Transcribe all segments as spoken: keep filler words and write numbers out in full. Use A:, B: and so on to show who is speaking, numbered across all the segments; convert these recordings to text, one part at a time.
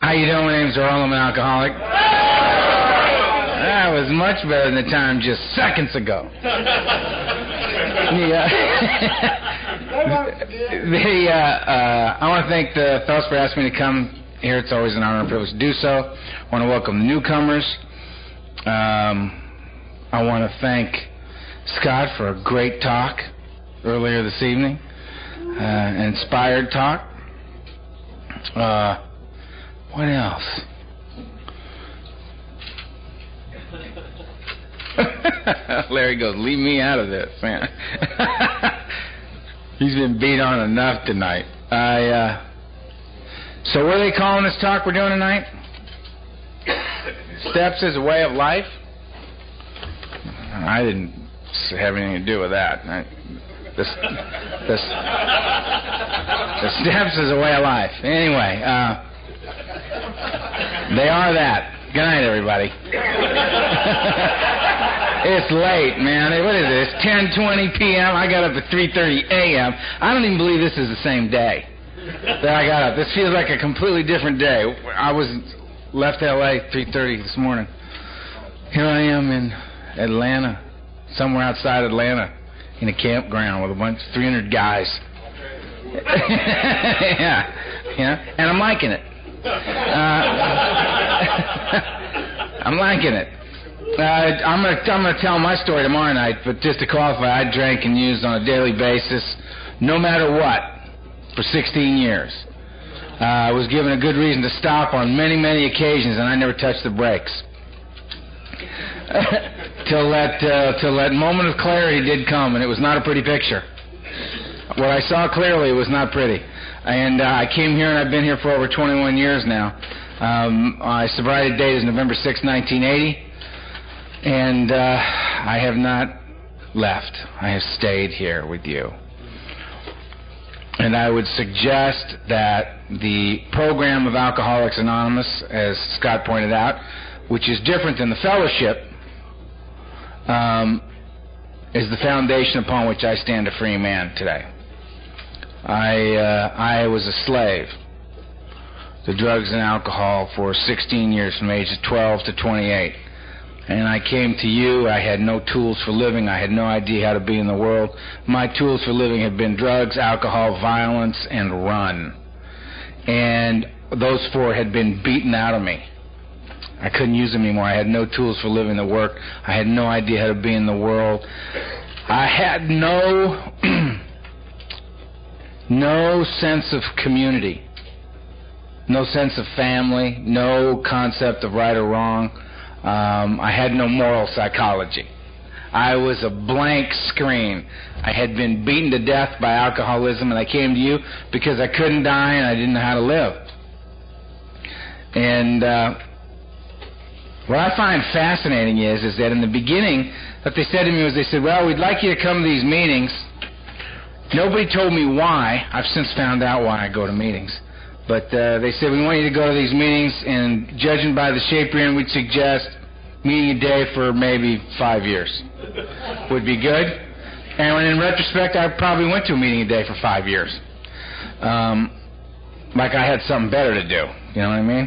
A: How you doing? My name's Earl. I'm an alcoholic. That was much better than the time just seconds ago. Yeah. the, uh, uh, I want to thank the fellows for asking me to come here. It's always an honor and privilege to do so. I want to welcome the newcomers. Um, I want to thank Scott for a great talk earlier this evening. Uh, an inspired talk. Uh, what else? Larry goes, leave me out of this, man. He's been beat on enough tonight. I, uh, so what are they calling this talk we're doing tonight? Steps as a way of life? I didn't have anything to do with that. I, the, the, the steps as a way of life. Anyway, uh, they are that. Good night, everybody. It's late, man. What is it? It's ten twenty p.m. I got up at three thirty a.m. I don't even believe this is the same day that I got up. This feels like a completely different day. I was left L A three thirty this morning. Here I am in Atlanta, somewhere outside Atlanta, in a campground with a bunch, three hundred guys. yeah, yeah, and I'm liking it. Uh, I'm liking it. Uh, I'm gonna I'm gonna tell my story tomorrow night, but just to qualify, I drank and used on a daily basis, no matter what, for sixteen years. Uh, I was given a good reason to stop on many, many occasions, and I never touched the brakes. till that uh, till that moment of clarity did come, and it was not a pretty picture. What I saw clearly was not pretty, and uh, I came here, and I've been here for over twenty-one years now. Um, my sobriety date is November sixth, nineteen eighty. And uh, I have not left. I have stayed here with you. And I would suggest that the program of Alcoholics Anonymous, as Scott pointed out, which is different than the fellowship, um, is the foundation upon which I stand a free man today. I, uh, I was a slave to drugs and alcohol for sixteen years, from ages twelve to twenty-eight. And I came to you. I had no tools for living. I had no idea how to be in the world. My tools for living have been drugs, alcohol, violence, and run. And those four had been beaten out of me. I couldn't use them anymore. I had no tools for living the work. I had no idea how to be in the world. I had no no sense of community, no sense of family, no concept of right or wrong. Um, I had no moral psychology. I was a blank screen. I had been beaten to death by alcoholism, and I came to you because I couldn't die and I didn't know how to live. And uh, what I find fascinating is, is that in the beginning, what they said to me was, they said, well, we'd like you to come to these meetings. Nobody told me why. I've since found out why I go to meetings. But uh, they said, we want you to go to these meetings, and judging by the shape you're in, we'd suggest meeting a day for maybe five years. Would be good. And in retrospect, I probably went to a meeting a day for five years. Um, like I had something better to do. You know what I mean?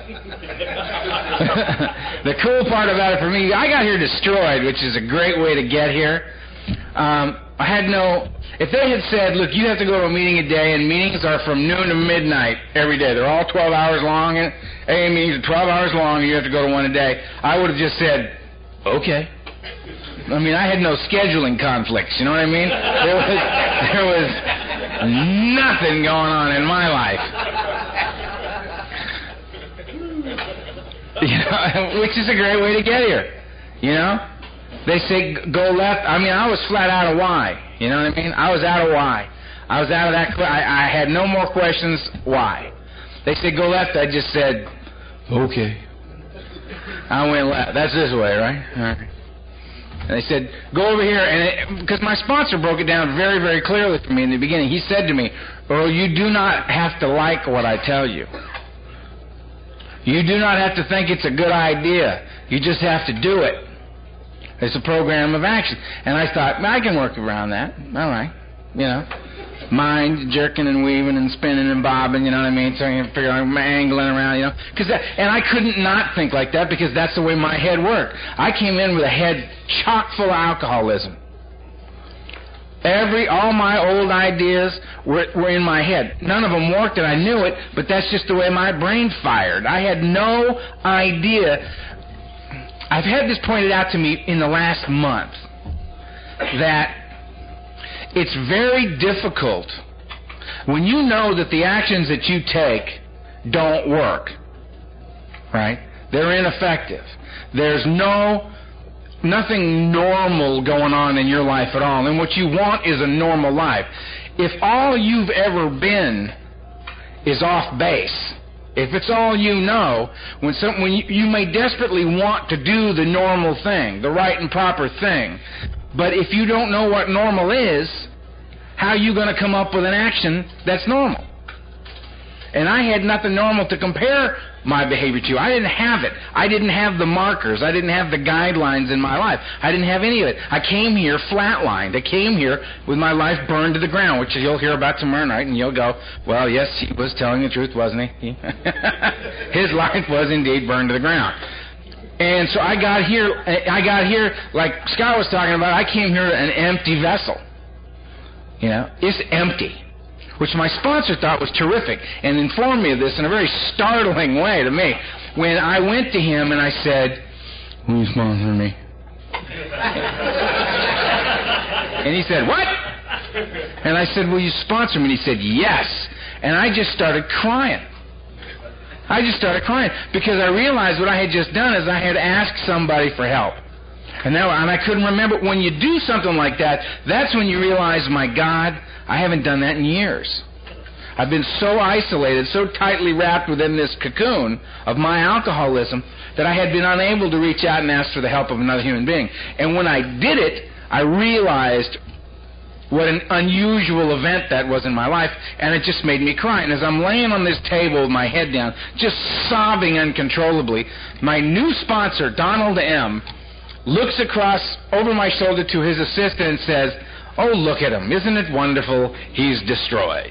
A: The cool part about it for me, I got here destroyed, which is a great way to get here. Um, I had no... If they had said, look, you have to go to a meeting a day, and meetings are from noon to midnight every day. They're all twelve hours long, and A M meetings are twelve hours long, and you have to go to one a day, I would have just said, okay. I mean, I had no scheduling conflicts, you know what I mean? There was, there was nothing going on in my life. You know, which is a great way to get here, you know? They say go left. I mean, I was flat out of why. You know what I mean? I was out of why. I was out of that. I, I had no more questions. Why? They said go left. I just said, okay. I went left. That's this way, right? All right. And they said go over here, and it, because my sponsor broke it down very, very clearly for me in the beginning. He said to me, Earl, you do not have to like what I tell you. You do not have to think it's a good idea. You just have to do it. It's a program of action. And I thought, I can work around that. All right. You know. mind jerking and weaving and spinning and bobbing, you know what I mean? Trying to figure out, angling around, you know? Cause that, and I couldn't not think like that because that's the way my head worked. I came in with a head chock full of alcoholism. Every, all my old ideas were, were in my head. None of them worked and I knew it, but that's just the way my brain fired. I had no idea. I've had this pointed out to me in the last month that it's very difficult when you know that the actions that you take don't work, right? They're ineffective. There's no, nothing normal going on in your life at all. And what you want is a normal life. If all you've ever been is off base, if it's all you know, when some, when you, you may desperately want to do the normal thing, the right and proper thing, but if you don't know what normal is, how are you going to come up with an action that's normal? And I had nothing normal to compare my behavior to. I didn't have it. I didn't have the markers. I didn't have the guidelines in my life. I didn't have any of it. I came here flatlined. I came here with my life burned to the ground, which you'll hear about tomorrow night, and you'll go, well, yes, he was telling the truth, wasn't he? His life was indeed burned to the ground. And so I got here, I got here, like Scott was talking about, I came here an empty vessel. You know, it's empty. Which my sponsor thought was terrific and informed me of this in a very startling way to me. When I went to him and I said, will you sponsor me? And he said, what? And I said, will you sponsor me? And he said, yes. And I just started crying. I just started crying because I realized what I had just done is I had asked somebody for help. And, now, and I couldn't remember. When you do something like that, that's when you realize, my God, I haven't done that in years. I've been so isolated, so tightly wrapped within this cocoon of my alcoholism that I had been unable to reach out and ask for the help of another human being. And when I did it, I realized what an unusual event that was in my life, and it just made me cry. And as I'm laying on this table with my head down, just sobbing uncontrollably, my new sponsor, Donald M., looks across over my shoulder to his assistant and says, oh, look at him. Isn't it wonderful? He's destroyed.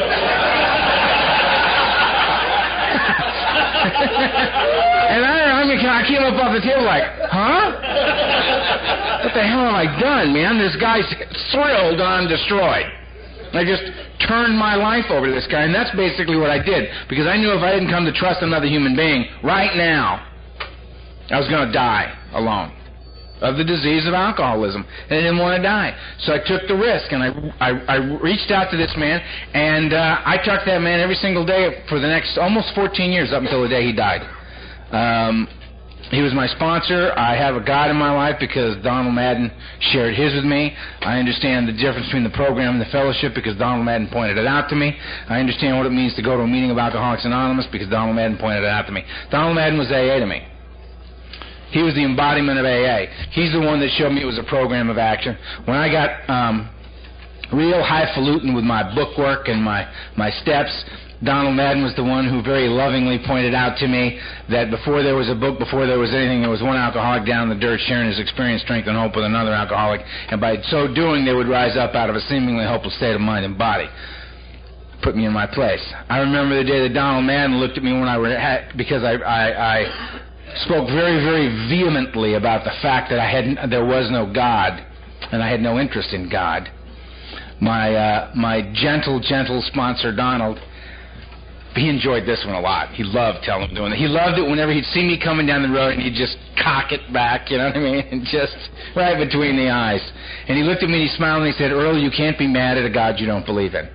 A: And I, I mean, I came up off the table like, huh? What the hell have I done, man? This guy's thrilled I'm destroyed. I just turned my life over to this guy, and that's basically what I did, because I knew if I didn't come to trust another human being right now, I was going to die alone of the disease of alcoholism, and I didn't want to die. So I took the risk, and I, I, I reached out to this man, and uh, I talked to that man every single day for the next almost fourteen years, up until the day he died. Um, he was my sponsor. I have a God in my life because Donald Madden shared his with me. I understand the difference between the program and the fellowship because Donald Madden pointed it out to me. I understand what it means to go to a meeting of Alcoholics Anonymous because Donald Madden pointed it out to me. Donald Madden was A A to me. He was the embodiment of A A. He's the one that showed me it was a program of action. When I got um, real highfalutin with my bookwork and my, my steps, Donald Madden was the one who very lovingly pointed out to me that before there was a book, before there was anything, there was one alcoholic down in the dirt sharing his experience, strength, and hope with another alcoholic, and by so doing they would rise up out of a seemingly hopeless state of mind and body. Put me in my place. I remember the day that Donald Madden looked at me when I were at, because I, I, I spoke very, very vehemently about the fact that I had there was no God, and I had no interest in God. My uh, my gentle, gentle sponsor, Donald, he enjoyed this one a lot. He loved telling him doing it. He loved it whenever he'd see me coming down the road and he'd just cock it back, you know what I mean, and just right between the eyes. And he looked at me and he smiled and he said, Earl, you can't be mad at a God you don't believe in.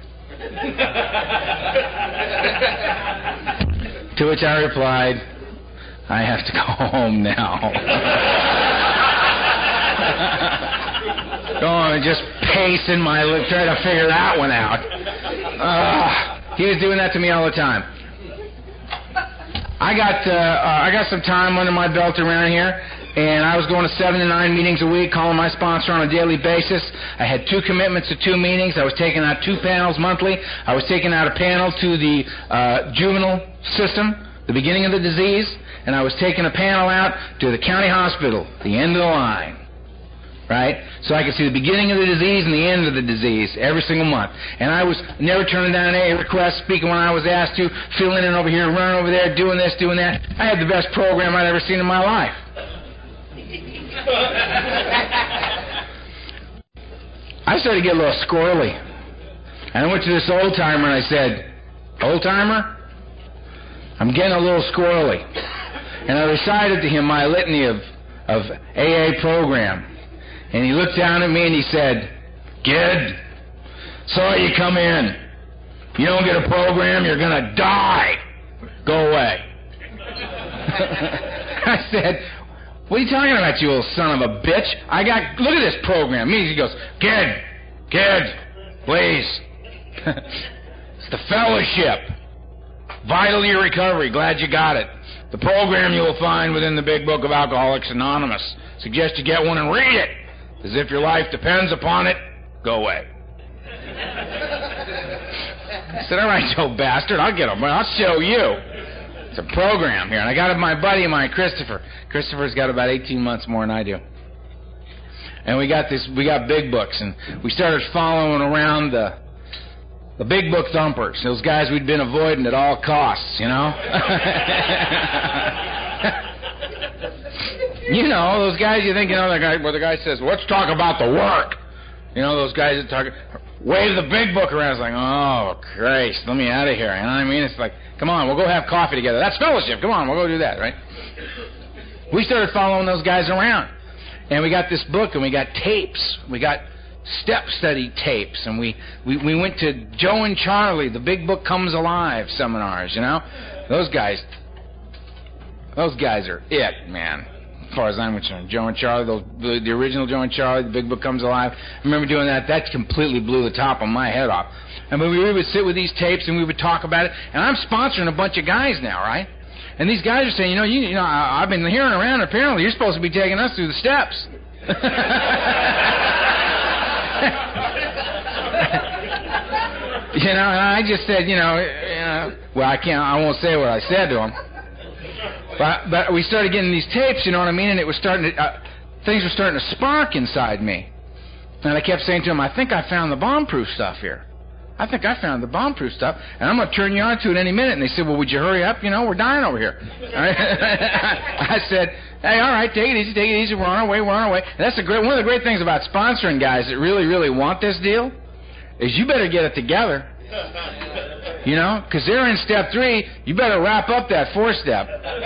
A: To which I replied, I have to go home now. Go on and just pace in my lip, try to figure that one out. Uh, he was doing that to me all the time. I got uh, uh, I got some time under my belt around here, and I was going to seven to nine meetings a week, calling my sponsor on a daily basis. I had two commitments to two meetings. I was taking out two panels monthly. I was taking out a panel to the uh, juvenile system, the beginning of the disease, and I was taking a panel out to the county hospital, the end of the line. right? So I could see the beginning of the disease and the end of the disease every single month. And I was never turning down A A requests, speaking when I was asked to, filling in over here, running over there, doing this, doing that. I had the best program I'd ever seen in my life. I started to get a little squirrely. And I went to this old-timer and I said, old-timer, I'm getting a little squirrely. And I recited to him my litany of, of A A program. And he looked down at me and he said, kid, saw you come in. You don't get a program, you're going to die. Go away. I said, what are you talking about, you little son of a bitch? I got, look at this program. He goes, kid, kid, please. It's the fellowship. Vital to your recovery. Glad you got it. The program you will find within the big book of Alcoholics Anonymous. Suggest you get one and read it. As if your life depends upon it. Go away. I said, all right, you old bastard, I'll get them. I'll show you. It's a program here. And I got it my buddy of mine, Christopher. Christopher's got about eighteen months more than I do. And we got this, we got big books. And we started following around the the big book thumpers. Those guys we'd been avoiding at all costs, you know? You know, those guys you think, you know, the guy, where the guy says, let's talk about the work. You know, those guys that talk, wave the big book around. It's like, oh, Christ, let me out of here. You know what I mean? It's like, come on, we'll go have coffee together. That's fellowship. Come on, we'll go do that, right? We started following those guys around. And we got this book, and we got tapes. We got step study tapes. And we, we, we went to Joe and Charlie, the Big Book Comes Alive seminars, you know? Those guys, those guys are it, man. As far as I'm concerned, Joe and Charlie, those, the, the original Joe and Charlie, the Big Book Comes Alive. I remember doing that. That completely blew the top of my head off. And we, we would sit with these tapes and we would talk about it. And I'm sponsoring a bunch of guys now, right? And these guys are saying, you know, you, you know, I, I've been hearing around. Apparently, you're supposed to be taking us through the steps. You know, and I just said, you know, you know, well, I can't. I won't say what I said to them. But, but we started getting these tapes, you know what I mean, and it was starting to, uh, things were starting to spark inside me. And I kept saying to them, I think I found the bomb-proof stuff here. I think I found the bomb-proof stuff, and I'm going to turn you on to it any minute. And they said, well, would you hurry up? You know, we're dying over here. I said, hey, all right, take it easy, take it easy. We're on our way, we're on our way. And that's a great, one of the great things about sponsoring guys that really, really want this deal is you better get it together. You know, because they're in step three, you better wrap up that four step.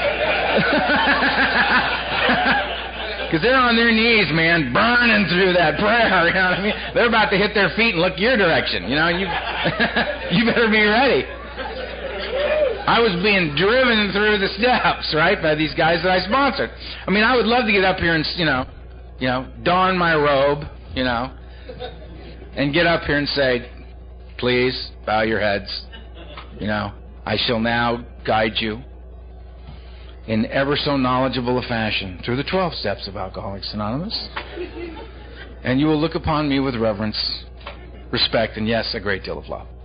A: Because they're on their knees, man, burning through that prayer, you know what I mean? They're about to hit their feet and look your direction, you know, you you better be ready. I was being driven through the steps, right, by these guys that I sponsored. I mean, I would love to get up here and, you know, you know, don my robe, you know, and get up here and say, please, bow your heads. You know, I shall now guide you in ever so knowledgeable a fashion through the twelve steps of Alcoholics Anonymous. And you will look upon me with reverence, respect, and yes, a great deal of love.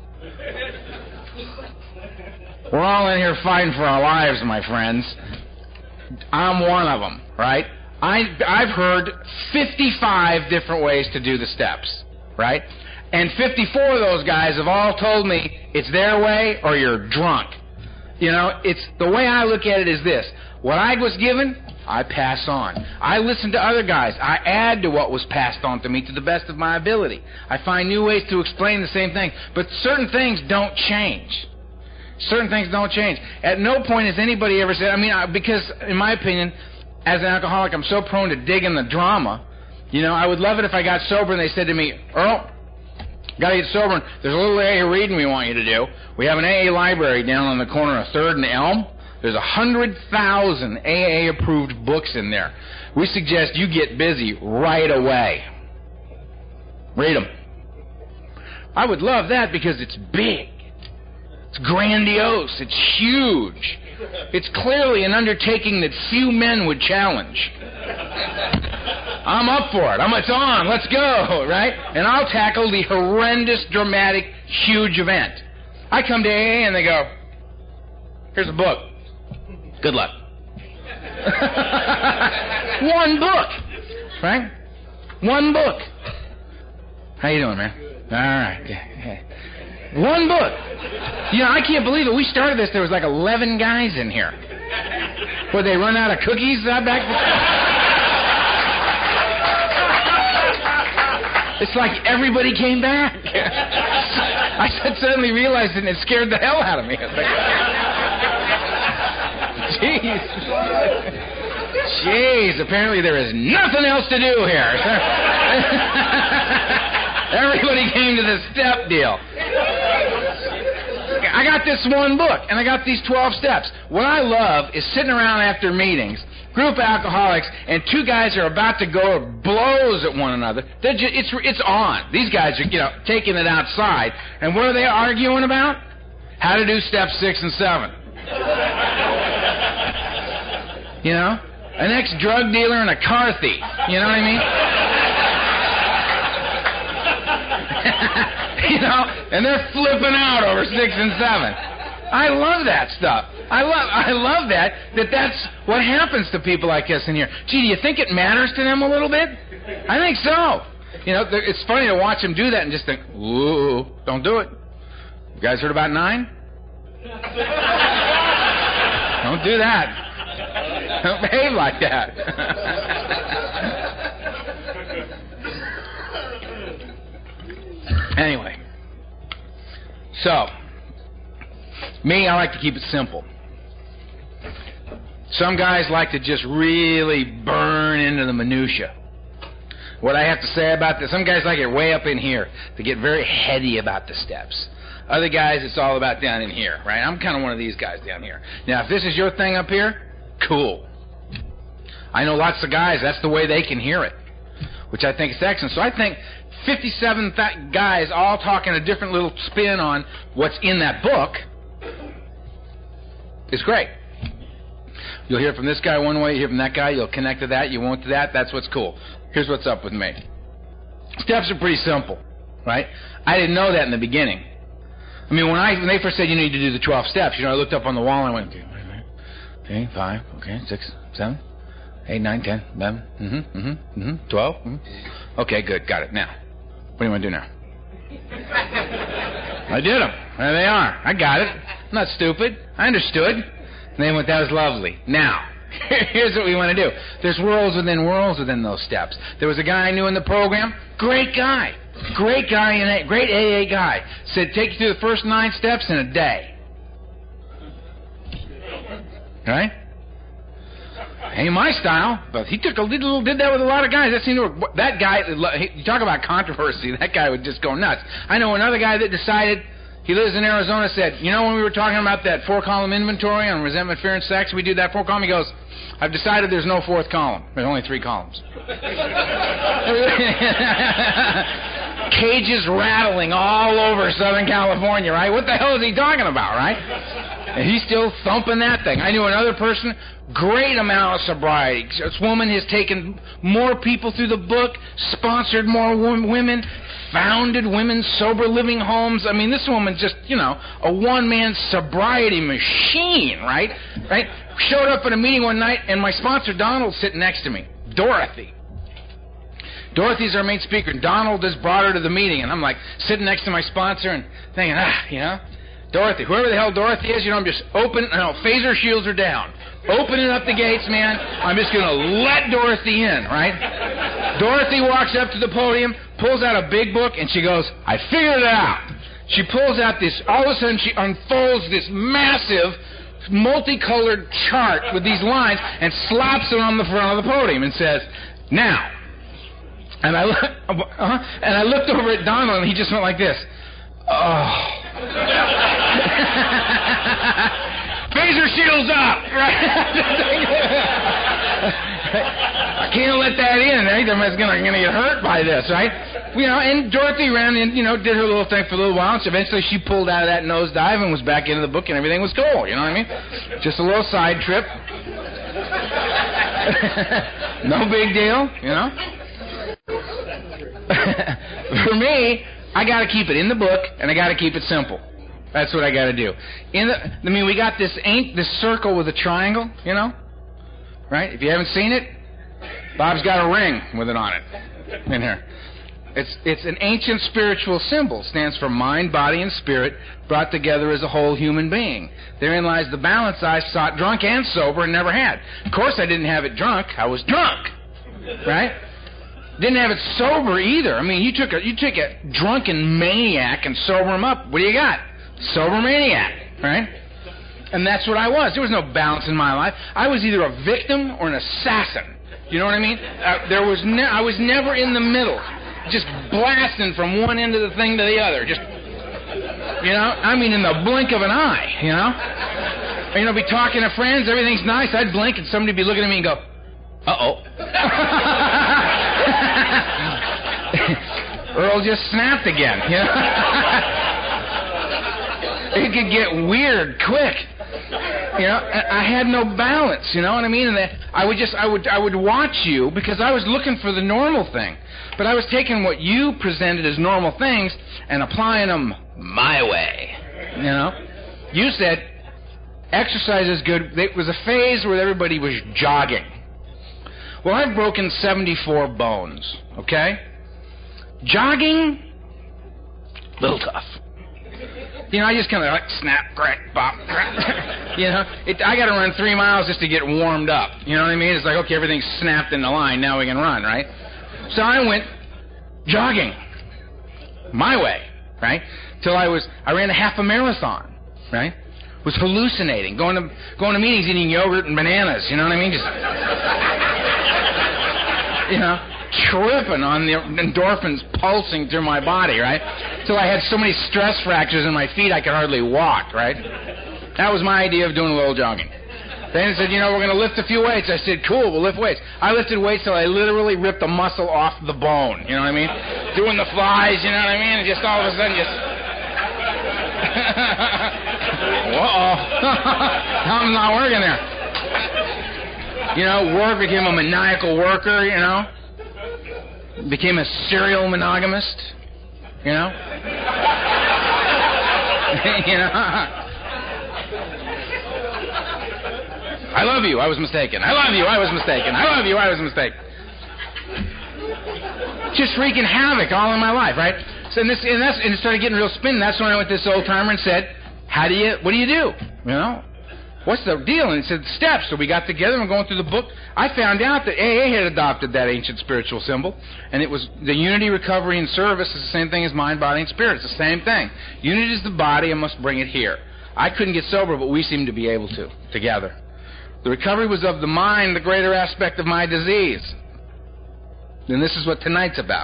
A: We're all in here fighting for our lives, my friends. I'm one of them, right? I, I've heard fifty-five different ways to do the steps, right? And fifty-four of those guys have all told me it's their way or you're drunk. You know, it's the way I look at it is this. What I was given, I pass on. I listen to other guys. I add to what was passed on to me to the best of my ability. I find new ways to explain the same thing. But certain things don't change. Certain things don't change. At no point has anybody ever said, I mean, because in my opinion, as an alcoholic, I'm so prone to dig in the drama. You know, I would love it if I got sober and they said to me, Earl, got to get sober. There's a little A A reading we want you to do. We have an A A library down on the corner of third and Elm. There's one hundred thousand A A-approved books in there. We suggest you get busy right away. Read them. I would love that because it's big. It's grandiose. It's huge. It's clearly an undertaking that few men would challenge. I'm up for it. I'm, it's on. Let's go, right? And I'll tackle the horrendous, dramatic, huge event. I come to A A and they go, here's a book. Good luck. One book, right? One book. How you doing, man? All right. Yeah, yeah. One book. You know, I can't believe it. We started this, there was like eleven guys in here. Where they run out of cookies uh, back It's like everybody came back. I suddenly realized it and it scared the hell out of me. Jeez. Jeez, apparently there is nothing else to do here. Everybody came to the step deal. I got this one book, and I got these twelve steps. What I love is sitting around after meetings, group of alcoholics, and two guys are about to go blows at one another. They're just, it's it's on. These guys are, you know, taking it outside. And what are they arguing about? How to do steps six and seven. You know? An ex-drug dealer and a car thief. You know what I mean? You know? And they're flipping out over six and seven. I love that stuff. I love I love that, that that's what happens to people like us in here. Gee, do you think it matters to them a little bit? I think so. You know, it's funny to watch them do that and just think, ooh, don't do it. You guys heard about nine? Don't do that. Don't behave like that. Anyway. So, me, I like to keep it simple. Some guys like to just really burn into the minutia. What I have to say about this, some guys like it way up in here. They get very heady about the steps. Other guys, it's all about down in here, right? I'm kind of one of these guys down here. Now, if this is your thing up here, cool. I know lots of guys, that's the way they can hear it, which I think is excellent. So I think fifty-seven th- guys all talking a different little spin on what's in that book is great. You'll hear from this guy one way, you hear from that guy, you'll connect to that, you won't to that, that's what's cool. Here's what's up with me. Steps are pretty simple, right? I didn't know that in the beginning. I mean, when I when they first said you need to do the twelve steps, you know, I looked up on the wall and I went, okay, okay five, okay, six, seven, eight, nine, ten, eleven, mm-hmm, mm-hmm, mm-hmm, twelve, mm-hmm. Okay, good, got it. Now, what do you want to do now? I did them. There they are. I got it. I'm not stupid. I understood. And they went, that was lovely. Now, here's what we want to do. There's worlds within worlds within those steps. There was a guy I knew in the program, great guy, great guy, in a, great A A guy. Said, take you through the first nine steps in a day. Right? Ain't my style, but he took a little, did that with a lot of guys. That seemed to work. That guy, you talk about controversy, that guy would just go nuts. I know another guy that decided, he lives in Arizona, said, you know when we were talking about that four-column inventory on resentment, fear, and sex, we do that four-column? He goes, I've decided there's no fourth column. There's only three columns. Cages rattling all over Southern California, right? What the hell is he talking about, right? And he's still thumping that thing. I knew another person, great amount of sobriety. This woman has taken more people through the book, sponsored more women, founded women's sober living homes. I mean, this woman's just, you know, a one-man sobriety machine, right? Right? Showed up at a meeting one night, and my sponsor, Donald, sitting next to me. Dorothy. Dorothy's our main speaker. Donald just brought her to the meeting, and I'm like sitting next to my sponsor and thinking, ah, you know, Dorothy, whoever the hell Dorothy is, you know, I'm just open, you know, phaser shields are down. Opening up the gates, man. I'm just going to let Dorothy in, right? Dorothy walks up to the podium, pulls out a big book, and she goes, I figured it out. She pulls out this, all of a sudden she unfolds this massive, multicolored chart with these lines and slaps it on the front of the podium and says, now. And I, uh, and I looked over at Donald, and he just went like this. Oh. Phaser shields up. Right? I can't let that in. Right? Somebody's going to get hurt by this, right? You know, and Dorothy ran and, you know, did her little thing for a little while. And so eventually she pulled out of that nosedive and was back into the book, and everything was cool. You know what I mean? Just a little side trip. No big deal, you know? For me, I got to keep it in the book, and I got to keep it simple. That's what I got to do. In the, I mean, we got this ain't this circle with a triangle, you know, right? If you haven't seen it, Bob's got a ring with it on it. in here. It's it's an ancient spiritual symbol. It stands for mind, body, and spirit brought together as a whole human being. Therein lies the balance I sought, drunk and sober, and never had. Of course, I didn't have it drunk. I was drunk, right? Didn't have it sober either. I mean, you took a you took a drunken maniac and sober him up. What do you got? Sober maniac, right? And that's what I was. There was no balance in my life. I was either a victim or an assassin. You know what I mean? Uh, there was ne- I was never in the middle, just blasting from one end of the thing to the other. Just, you know, I mean, in the blink of an eye, you know? You know, be talking to friends, everything's nice. I'd blink and somebody'd be looking at me and go, uh-oh. Earl just snapped again, you know? It could get weird quick. You know, I had no balance, you know what I mean? And I would just, I would, I would watch you because I was looking for the normal thing. But I was taking what you presented as normal things and applying them my way, you know? You said exercise is good. It was a phase where everybody was jogging. Well, I've broken seventy-four bones, okay? Jogging, a little tough. You know, I just kind of like snap, crack, pop, crack. You know, it, I got to run three miles just to get warmed up. You know what I mean? It's like, okay, everything's snapped in the line. Now we can run, right? So I went jogging my way, right? Till I was, I ran a half a marathon, right? Was hallucinating, going to going to meetings, eating yogurt and bananas. You know what I mean? Just, you know, tripping on the endorphins pulsing through my body, right? Till I had so many stress fractures in my feet I could hardly walk, right? That was my idea of doing a little jogging. Then he said, you know, we're going to lift a few weights. I said, cool, we'll lift weights. I lifted weights till I literally ripped the muscle off the bone, you know what I mean? Doing the flies, you know what I mean? And just all of a sudden just... Uh-oh. Something's not working there. You know, work, became a maniacal worker, you know? Became a serial monogamist, you know? You know? I love you, I was mistaken. I love you, I was mistaken. I love you, I was mistaken. Just wreaking havoc all in my life, right? So and this and that's and it started getting real spinning. That's when I went to this old timer and said, "How do you? What do you do? You know, what's the deal?" And he said, "Steps." So we got together and going through the book. I found out that A A had adopted that ancient spiritual symbol, and it was the unity, recovery, and service is the same thing as mind, body, and spirit. It's the same thing. Unity is the body. I must bring it here. I couldn't get sober, but we seemed to be able to together. The recovery was of the mind, the greater aspect of my disease. And this is what tonight's about.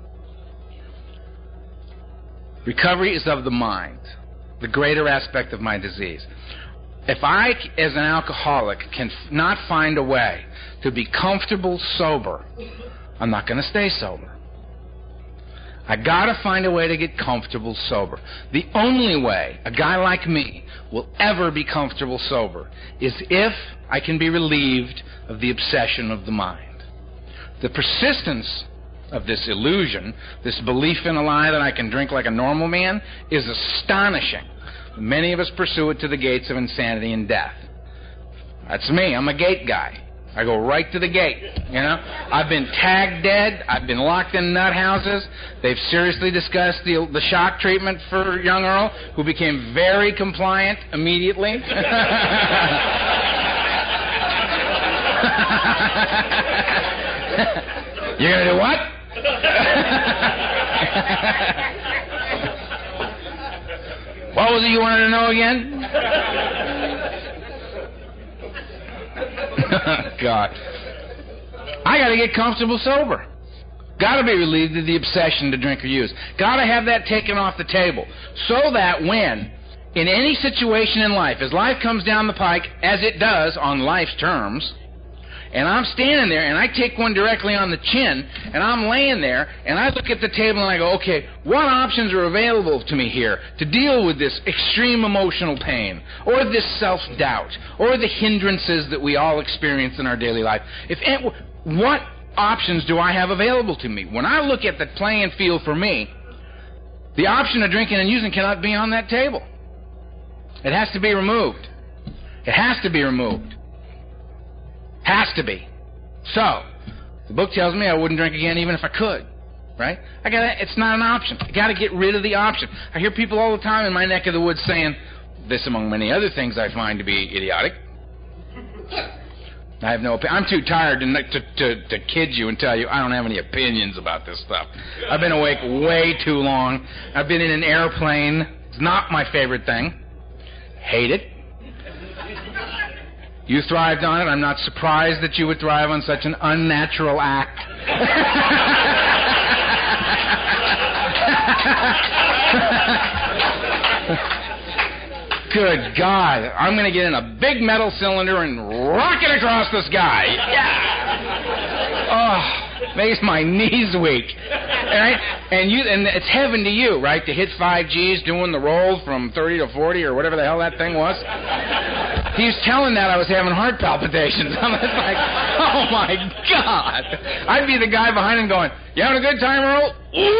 A: Recovery is of the mind, the greater aspect of my disease. If I, as an alcoholic, can f- not find a way to be comfortable sober, I'm not going to stay sober. I got to find a way to get comfortable sober. The only way a guy like me will ever be comfortable sober is if I can be relieved of the obsession of the mind. The persistence of this illusion, this belief in a lie that I can drink like a normal man, is astonishing. Many of us pursue it to the gates of insanity and death. That's me. I'm a gate guy. I go right to the gate, you know. I've been tagged dead. I've been locked in nut houses. They've seriously discussed the, the shock treatment for young Earl, who became very compliant immediately. You're going to do what? What was it you wanted to know again? God. I got to get comfortable sober. Got to be relieved of the obsession to drink or use. Got to have that taken off the table. So that when, in any situation in life, as life comes down the pike, as it does on life's terms, and I'm standing there, and I take one directly on the chin, and I'm laying there, and I look at the table, and I go, okay, what options are available to me here to deal with this extreme emotional pain, or this self-doubt, or the hindrances that we all experience in our daily life? If what options do I have available to me? When I look at the playing field for me, the option of drinking and using cannot be on that table. It has to be removed. It has to be removed. Has to be. So, The book tells me I wouldn't drink again even if I could. Right? I gotta, it's not an option. I got to get rid of the option. I hear people all the time in my neck of the woods saying, this among many other things I find to be idiotic. I have no opinion. I'm too tired to, to, to, to kid you and tell you I don't have any opinions about this stuff. I've been awake way too long. I've been in an airplane. It's not my favorite thing. Hate it. You thrived on it. I'm not surprised that you would thrive on such an unnatural act. Good God. I'm going to get in a big metal cylinder and rock it across the sky. Yeah. Oh, makes my knees weak. Right? And you, and it's heaven to you, right? To hit five G's doing the roll from thirty to forty or whatever the hell that thing was. He was telling that I was having heart palpitations. I was like, oh my God. I'd be the guy behind him going, you having a good time, Earl?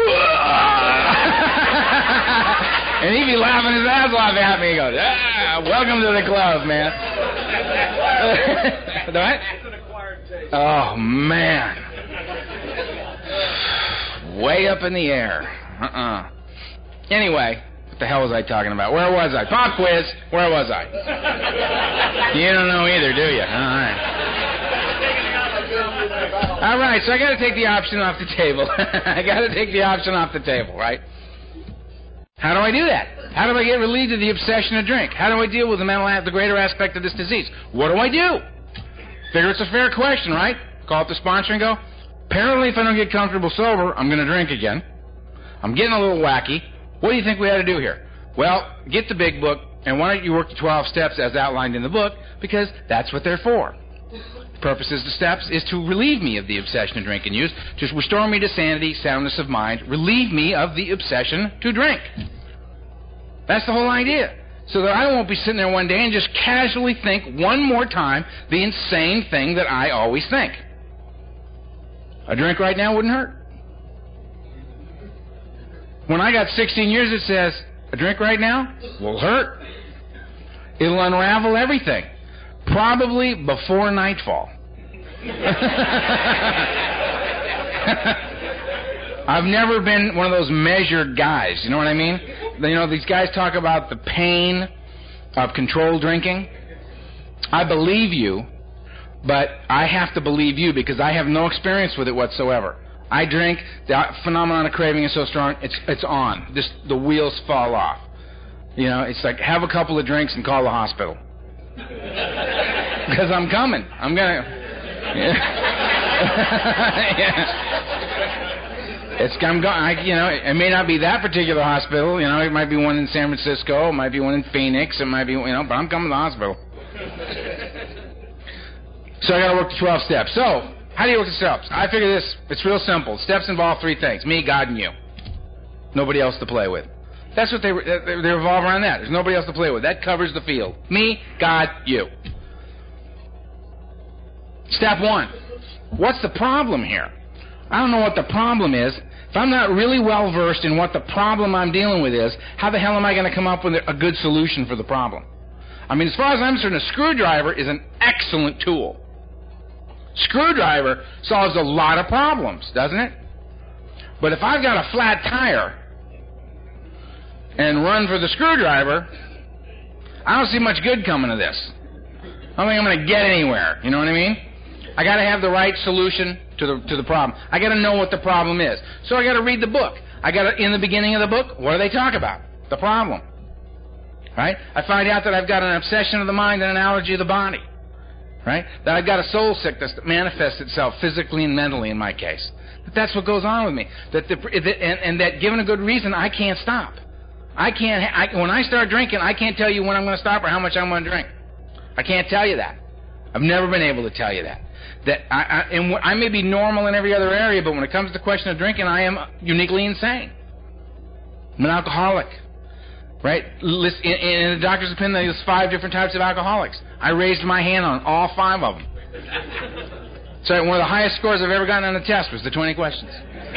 A: And he'd be laughing his ass off at me. He goes, ah, welcome to the club, man. What? Oh, man. Way up in the air. Uh-uh. Anyway, what the hell was I talking about? Where was I? Pop quiz. Where was I? You don't know either, do you? All right. All right, so I got to take the option off the table. I got to take the option off the table, right? How do I do that? How do I get relieved of the obsession to drink? How do I deal with the mental, the greater aspect of this disease? What do I do? Figure it's a fair question, right? Call up the sponsor and go, apparently if I don't get comfortable sober, I'm going to drink again. I'm getting a little wacky. What do you think we ought to do here? Well, get the big book, and why don't you work the twelve steps as outlined in the book, because that's what they're for. The purpose of the steps is to relieve me of the obsession to drink and use, to restore me to sanity, soundness of mind, relieve me of the obsession to drink. That's the whole idea. So that I won't be sitting there one day and just casually think one more time the insane thing that I always think. A drink right now wouldn't hurt. When I got sixteen years, it says, a drink right now will hurt. It'll unravel everything. Probably before nightfall. I've never been one of those measured guys, you know what I mean? You know, these guys talk about the pain of controlled drinking. I believe you, but I have to believe you because I have no experience with it whatsoever. I drink, the phenomenon of craving is so strong, it's it's on. Just the wheels fall off. You know, it's like have a couple of drinks and call the hospital. Because I'm coming. I'm gonna. Yeah. Yeah. It's I'm going. I, you know, it may not be that particular hospital. You know, it might be one in San Francisco. It might be one in Phoenix. It might be, you know, but I'm coming to the hospital. So I got to work the twelve steps. So how do you work the steps? I figure this. It's real simple. Steps involve three things: me, God, and you. Nobody else to play with. That's what they they revolve around. That there's nobody else to play with. That covers the field. Me, God, you. Step one. What's the problem here? I don't know what the problem is. If I'm not really well versed in what the problem I'm dealing with is, how the hell am I going to come up with a good solution for the problem? I mean, as far as I'm concerned, a screwdriver is an excellent tool. Screwdriver solves a lot of problems, doesn't it? But if I've got a flat tire and run for the screwdriver, I don't see much good coming of this. I don't think I'm going to get anywhere. You know what I mean? I got to have the right solution to the to the problem. I got to know what the problem is. So I got to read the book. I got to, in the beginning of the book, what do they talk about? The problem. Right? I find out that I've got an obsession of the mind and an allergy of the body. Right? That I've got a soul sickness that manifests itself physically and mentally in my case. But that's what goes on with me. That the, and, and that given a good reason, I can't stop. I can't. I, when I start drinking, I can't tell you when I'm going to stop or how much I'm going to drink. I can't tell you that. I've never been able to tell you that. That I, I, and I may be normal in every other area, but when it comes to the question of drinking, I am uniquely insane. I'm an alcoholic. Right? In, in the doctor's opinion, there's five different types of alcoholics. I raised my hand on all five of them. So one of the highest scores I've ever gotten on a test was the twenty questions.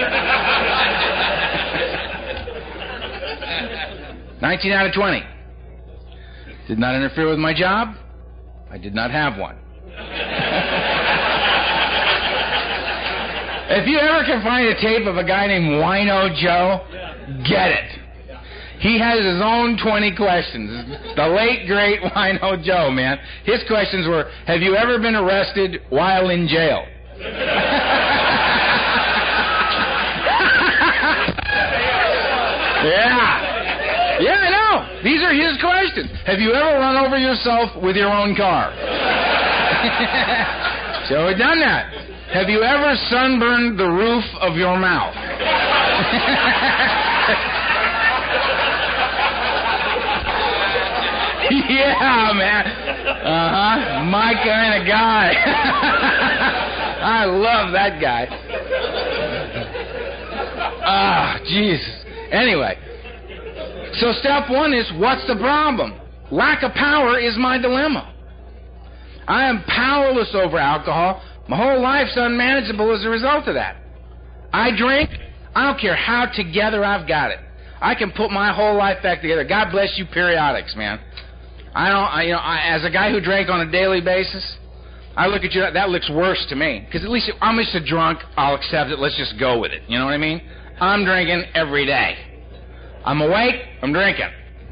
A: nineteen out of twenty. Did not interfere with my job. I did not have one. If you ever can find a tape of a guy named Wino Joe, get it. He has his own twenty questions. The late, great Wino Joe, man. His questions were, have you ever been arrested while in jail? Yeah. Yeah, I know. These are his questions. Have you ever run over yourself with your own car? So we've done that. Have you ever sunburned the roof of your mouth? Yeah, man. Uh-huh. My kind of guy. I love that guy. Ah, Jesus. Anyway, so step one is, what's the problem? Lack of power is my dilemma. I am powerless over alcohol. My whole life's unmanageable as a result of that. I drink. I don't care how together I've got it. I can put my whole life back together. God bless you, periodics, man. I don't. I, you know, I, as a guy who drank on a daily basis, I look at you. That looks worse to me, because at least if I'm just a drunk, I'll accept it. Let's just go with it. You know what I mean? I'm drinking every day. I'm awake. I'm drinking.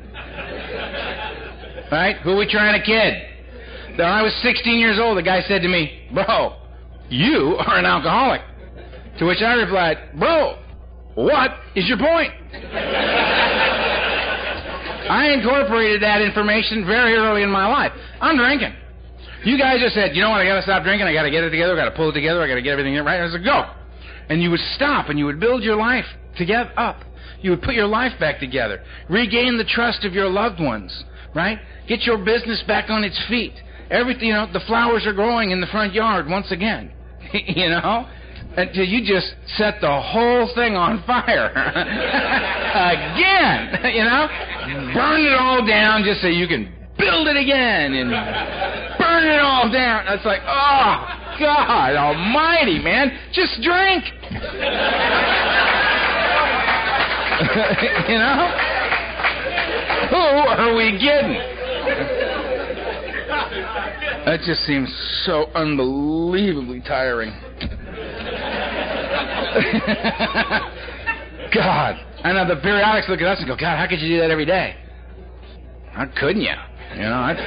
A: Right? Who are we trying to kid? When I was sixteen years old, the guy said to me, "Bro, you are an alcoholic." To which I replied, "Bro, what is your point?" I incorporated that information very early in my life. I'm drinking. You guys just said, you know what, I got to stop drinking, I got to get it together, I got to pull it together, I got to get everything right. I said, go. And you would stop and you would build your life together up. You would put your life back together. Regain the trust of your loved ones, right? Get your business back on its feet. Everything, you know, the flowers are growing in the front yard once again. You know? Until you just set the whole thing on fire. Again, you know? Burn it all down just so you can build it again and burn it all down. It's like, oh, God almighty, man. Just drink. You know? Who are we kidding? That just seems so unbelievably tiring. God. I know the periodics look at us and go, God, how could you do that every day? How couldn't you? You know, I...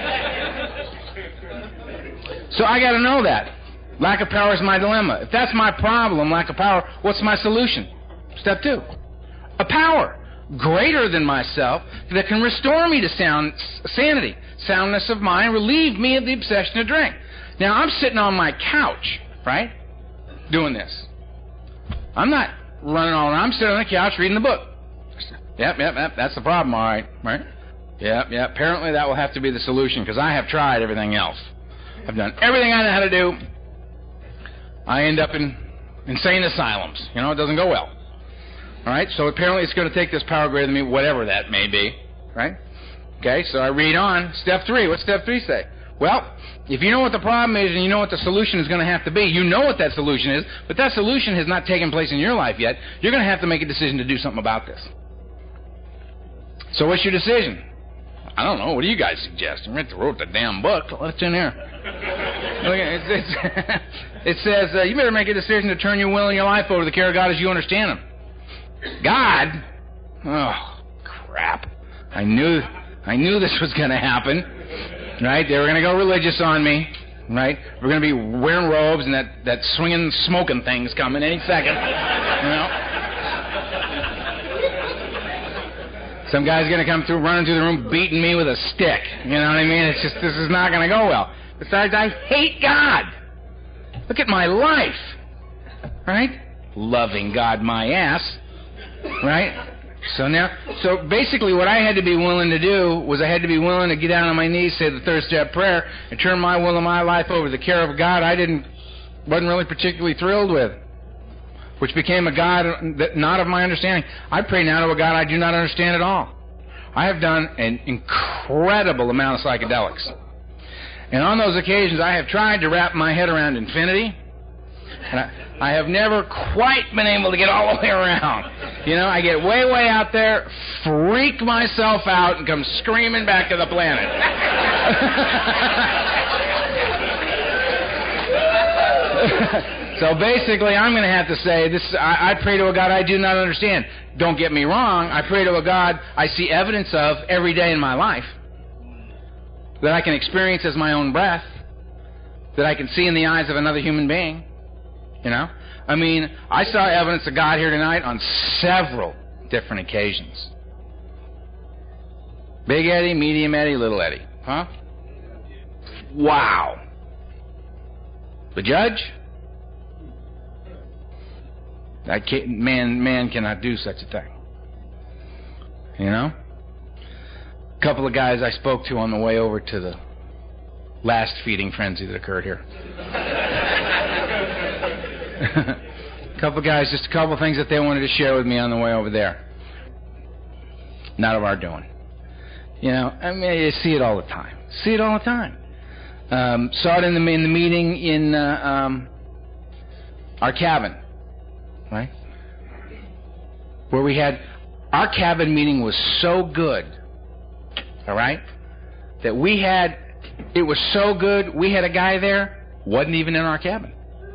A: So I got to know that. Lack of power is my dilemma. If that's my problem, lack of power, what's my solution? Step two. A power greater than myself that can restore me to sound sanity, soundness of mind, relieve me of the obsession to drink. Now, I'm sitting on my couch, right, doing this. I'm not running all around. I'm sitting on the couch reading the book. Yep, yep, yep. That's the problem, all right, right? Yep, yep. Apparently that will have to be the solution, because I have tried everything else. I've done everything I know how to do. I end up in insane asylums. You know, it doesn't go well. All right, so apparently it's going to take this power greater than me, whatever that may be, right? Okay, so I read on. Step three. What's step three say? Well, if you know what the problem is and you know what the solution is going to have to be, you know what that solution is, but that solution has not taken place in your life yet, you're going to have to make a decision to do something about this. So what's your decision? I don't know. What do you guys suggest? You wrote the damn book. What's in here? It's, it's, it says, uh, you better make a decision to turn your will and your life over to the care of God as you understand Him. God? Oh, crap. I knew I knew this was going to happen. Right? They were going to go religious on me. Right? We're going to be wearing robes and that, that swinging, smoking thing's coming any second. You know? Some guy's going to come through, running through the room, beating me with a stick. You know what I mean? It's just, this is not going to go well. Besides, I hate God. Look at my life. Right? Loving God my ass. Right? So now, so basically what I had to be willing to do was I had to be willing to get down on my knees, say the third step prayer, and turn my will and my life over to the care of God I didn't, wasn't really particularly thrilled with, which became a God that not of my understanding. I pray now to a God I do not understand at all. I have done an incredible amount of psychedelics. And on those occasions I have tried to wrap my head around infinity, and I, I have never quite been able to get all the way around. You know, I get way, way out there, freak myself out, and come screaming back to the planet. So basically, I'm going to have to say, this. I, I pray to a God I do not understand. Don't get me wrong. I pray to a God I see evidence of every day in my life, that I can experience as my own breath, that I can see in the eyes of another human being. You know? I mean, I saw evidence of God here tonight on several different occasions. Big Eddie, medium Eddie, little Eddie. Huh? Wow. The judge? That can't, man, man cannot do such a thing. You know? A couple of guys I spoke to on the way over to the last feeding frenzy that occurred here. A couple of guys, just a couple of things that they wanted to share with me on the way over there. Not of our doing. You know, I mean, you see it all the time. See it all the time. Um, saw it in the in the meeting in uh, um, our cabin, right? Where we had our cabin meeting was so good, all right, that we had it was so good we had a guy there wasn't even in our cabin.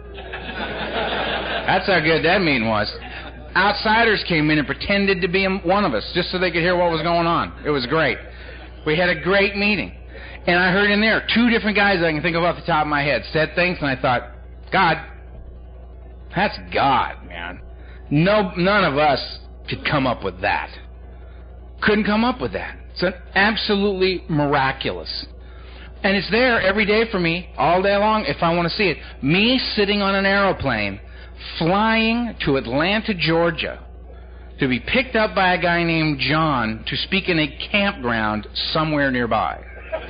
A: That's how good that meeting was. Outsiders came in and pretended to be one of us just so they could hear what was going on. It was great. We had a great meeting. And I heard in there two different guys I can think of off the top of my head said things, and I thought, God, that's God, man. No, none of us could come up with that. Couldn't come up with that. It's an absolutely miraculous. And it's there every day for me, all day long, if I want to see it. Me sitting on an aeroplane, flying to Atlanta, Georgia, to be picked up by a guy named John to speak in a campground somewhere nearby.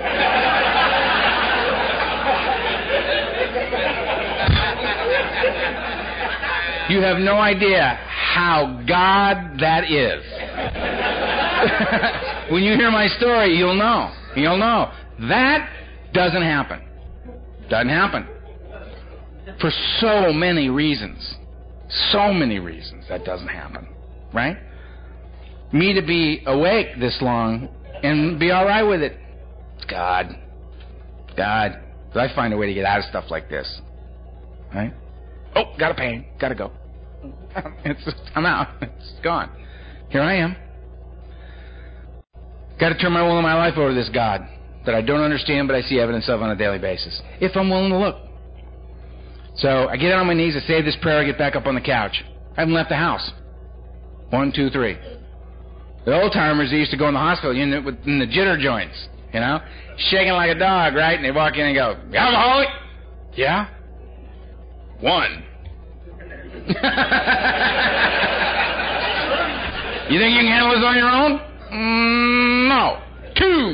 A: You have no idea how God that is. When you hear my story, you'll know. You'll know. That doesn't happen. Doesn't happen. For so many reasons. So many reasons that doesn't happen. Right? Me to be awake this long and be all right with it. God. God. I find a way to get out of stuff like this. Right? Oh, got a pain. Gotta go. It's just, I'm out. It's gone. Here I am. Got to turn my will and my life over to this God that I don't understand, but I see evidence of on a daily basis, if I'm willing to look. So I get on my knees, I say this prayer, I get back up on the couch. I haven't left the house. One, two, three. The old timers, they used to go in the hospital in the, in the jitter joints, you know, shaking like a dog, right? And they walk in and go, "You alcoholic?" "Yeah." "One." "You think you can handle this on your own?" Mm, "No." "Two."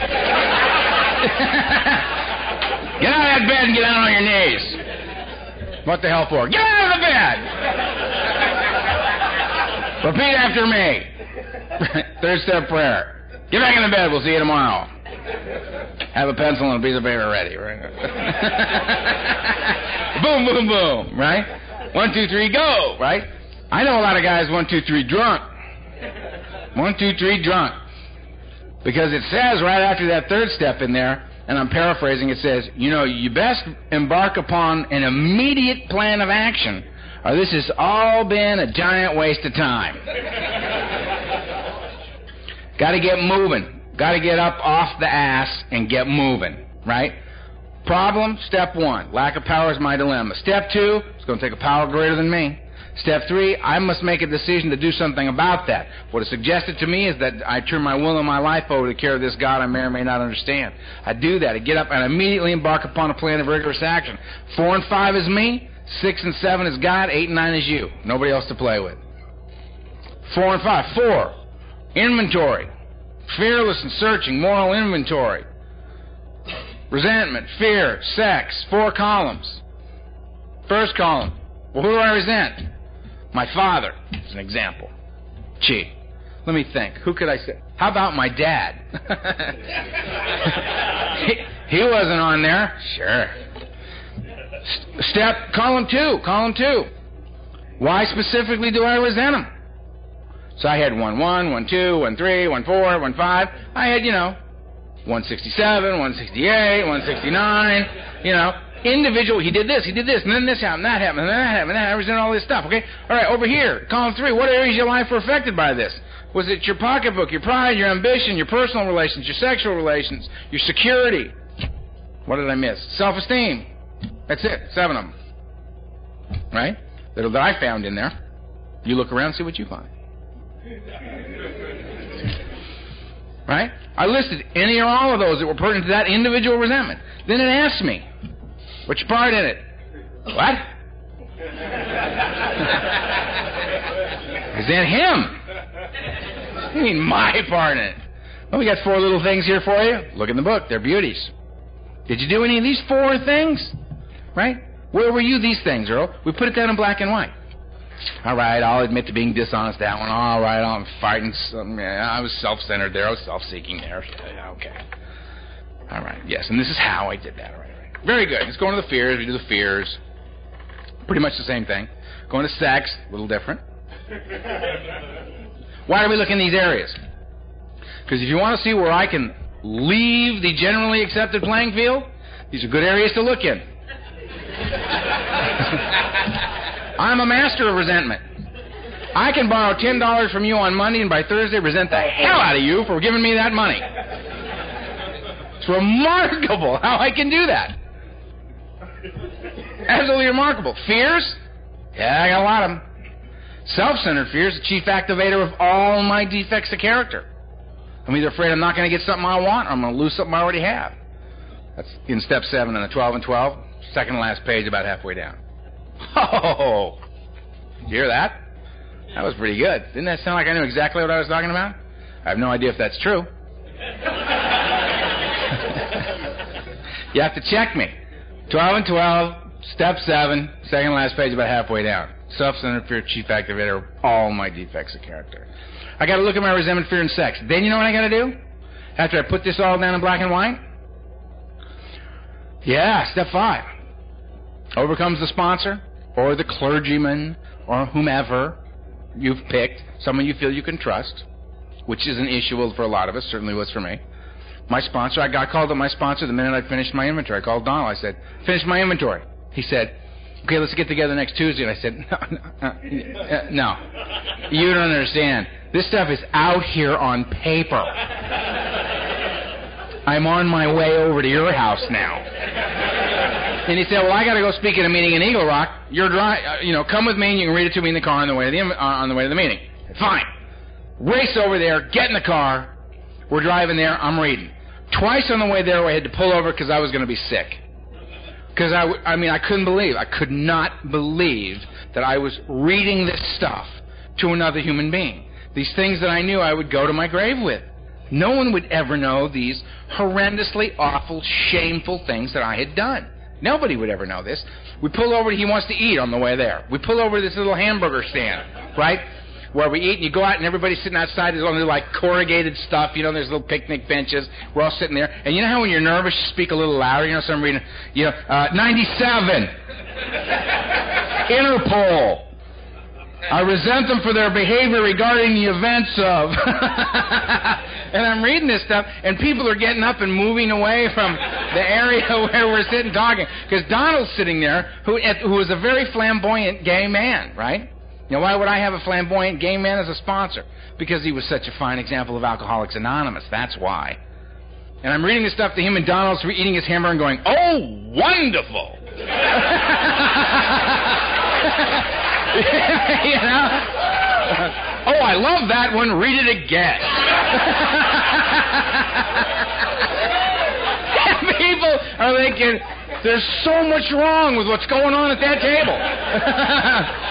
A: "Get out of that bed and get down on your knees." "What the hell for?" "Get out of the bed." "Repeat after me." Third step prayer. "Get back in the bed. We'll see you tomorrow." Have a pencil and a piece of paper ready, right? Boom, boom, boom, right? One, two, three, go, right? I know a lot of guys, one, two, three, drunk. One, two, three, drunk. Because it says right after that third step in there, and I'm paraphrasing, it says, you know, you best embark upon an immediate plan of action, or this has all been a giant waste of time. Got to get moving. Got to get up off the ass and get moving, right? Problem, step one. Lack of power is my dilemma. Step two, it's going to take a power greater than me. Step three, I must make a decision to do something about that. What is suggested to me is that I turn my will and my life over to the care of this God I may or may not understand. I do that. I get up and immediately embark upon a plan of rigorous action. Four and five is me. Six and seven is God. Eight and nine is you. Nobody else to play with. Four and five. Four, inventory. Fearless and searching, moral inventory. Resentment, fear, sex, four columns. First column, well, who do I resent? My father, as an example. Gee, let me think. Who could I say? How about my dad? he, he wasn't on there. Sure. S- step, column two, column two. Why specifically do I resent him? So I had one one, one two, one three, one four, one five. I had, you know, one sixty-seven, one sixty-eight, one sixty-nine, you know. Individual, he did this, he did this, and then this happened, that happened, and that happened, and that happened, and all this stuff, okay? All right, over here, column three, what areas of your life were affected by this? Was it your pocketbook, your pride, your ambition, your personal relations, your sexual relations, your security? What did I miss? Self-esteem. That's it, seven of them. Right? That, that I found in there. You look around and see what you find. Right? I listed any or all of those that were pertinent to that individual resentment. Then it asked me, what's your part in it? What? Is that him? What do you mean my part in it? Well, we got four little things here for you. Look in the book. They're beauties. Did you do any of these four things? Right? Where were you these things, Earl? We put it down in black and white. All right, I'll admit to being dishonest that one. All right, I'm fighting some. Yeah, I was self-centered there. I was self-seeking there. Yeah, okay. All right, yes, and this is how I did that. All right, all right. Very good. Let's go into the fears. We do the fears. Pretty much the same thing. Going to sex, a little different. Why are we looking in these areas? Because if you want to see where I can leave the generally accepted playing field, these are good areas to look in. I'm a master of resentment. I can borrow ten dollars from you on Monday and by Thursday resent the hell out of you for giving me that money. It's remarkable how I can do that. Absolutely remarkable. Fears? Yeah, I got a lot of them. Self-centered fears, the chief activator of all my defects of character. I'm either afraid I'm not going to get something I want or I'm going to lose something I already have. That's in step seven in the twelve and twelve. Second to last page, about halfway down. Oh, did you hear that? That was pretty good. Didn't that sound like I knew exactly what I was talking about? I have no idea if that's true. You have to check me. twelve and twelve, step seven, second to last page, about halfway down. Self-centered fear, chief activator of all my defects of character. I got to look at my resentment, fear, and sex. Then you know what I got to do? After I put this all down in black and white? Yeah, step five. Overcomes the sponsor or the clergyman or whomever you've picked, someone you feel you can trust, which is an issue for a lot of us, certainly was for me. My sponsor, I got called up my sponsor the minute I finished my inventory. I called Donald. I said, finish my inventory. He said, okay, let's get together next Tuesday. And I said, no, no, no, you don't understand. This stuff is out here on paper. I'm on my way over to your house now. And he said, well, I got to go speak at a meeting in Eagle Rock. You're dry, you know, come with me and you can read it to me in the car on the way to the, uh, on the way to the meeting. Fine. Race over there, get in the car. We're driving there. I'm reading. Twice on the way there, I had to pull over because I was going to be sick. Because, I, I mean, I couldn't believe, I could not believe that I was reading this stuff to another human being. These things that I knew I would go to my grave with. No one would ever know these horrendously awful, shameful things that I had done. Nobody would ever know this. We pull over, he wants to eat on the way there. We pull over to this little hamburger stand, right? Where we eat, and you go out, and everybody's sitting outside. There's only like corrugated stuff, you know. There's little picnic benches. We're all sitting there, and you know how when you're nervous, you speak a little louder. You know, so I'm reading, you know, uh, ninety-seven, Interpol. I resent them for their behavior regarding the events of. And I'm reading this stuff, and people are getting up and moving away from the area where we're sitting talking, because Donald's sitting there, who who is a very flamboyant gay man, right? Now, why would I have a flamboyant gay man as a sponsor? Because he was such a fine example of Alcoholics Anonymous. That's why. And I'm reading this stuff to him, and Donald's eating his hamburger and going, oh, wonderful! You know? Oh, I love that one. Read it again. And people are thinking, there's so much wrong with what's going on at that table.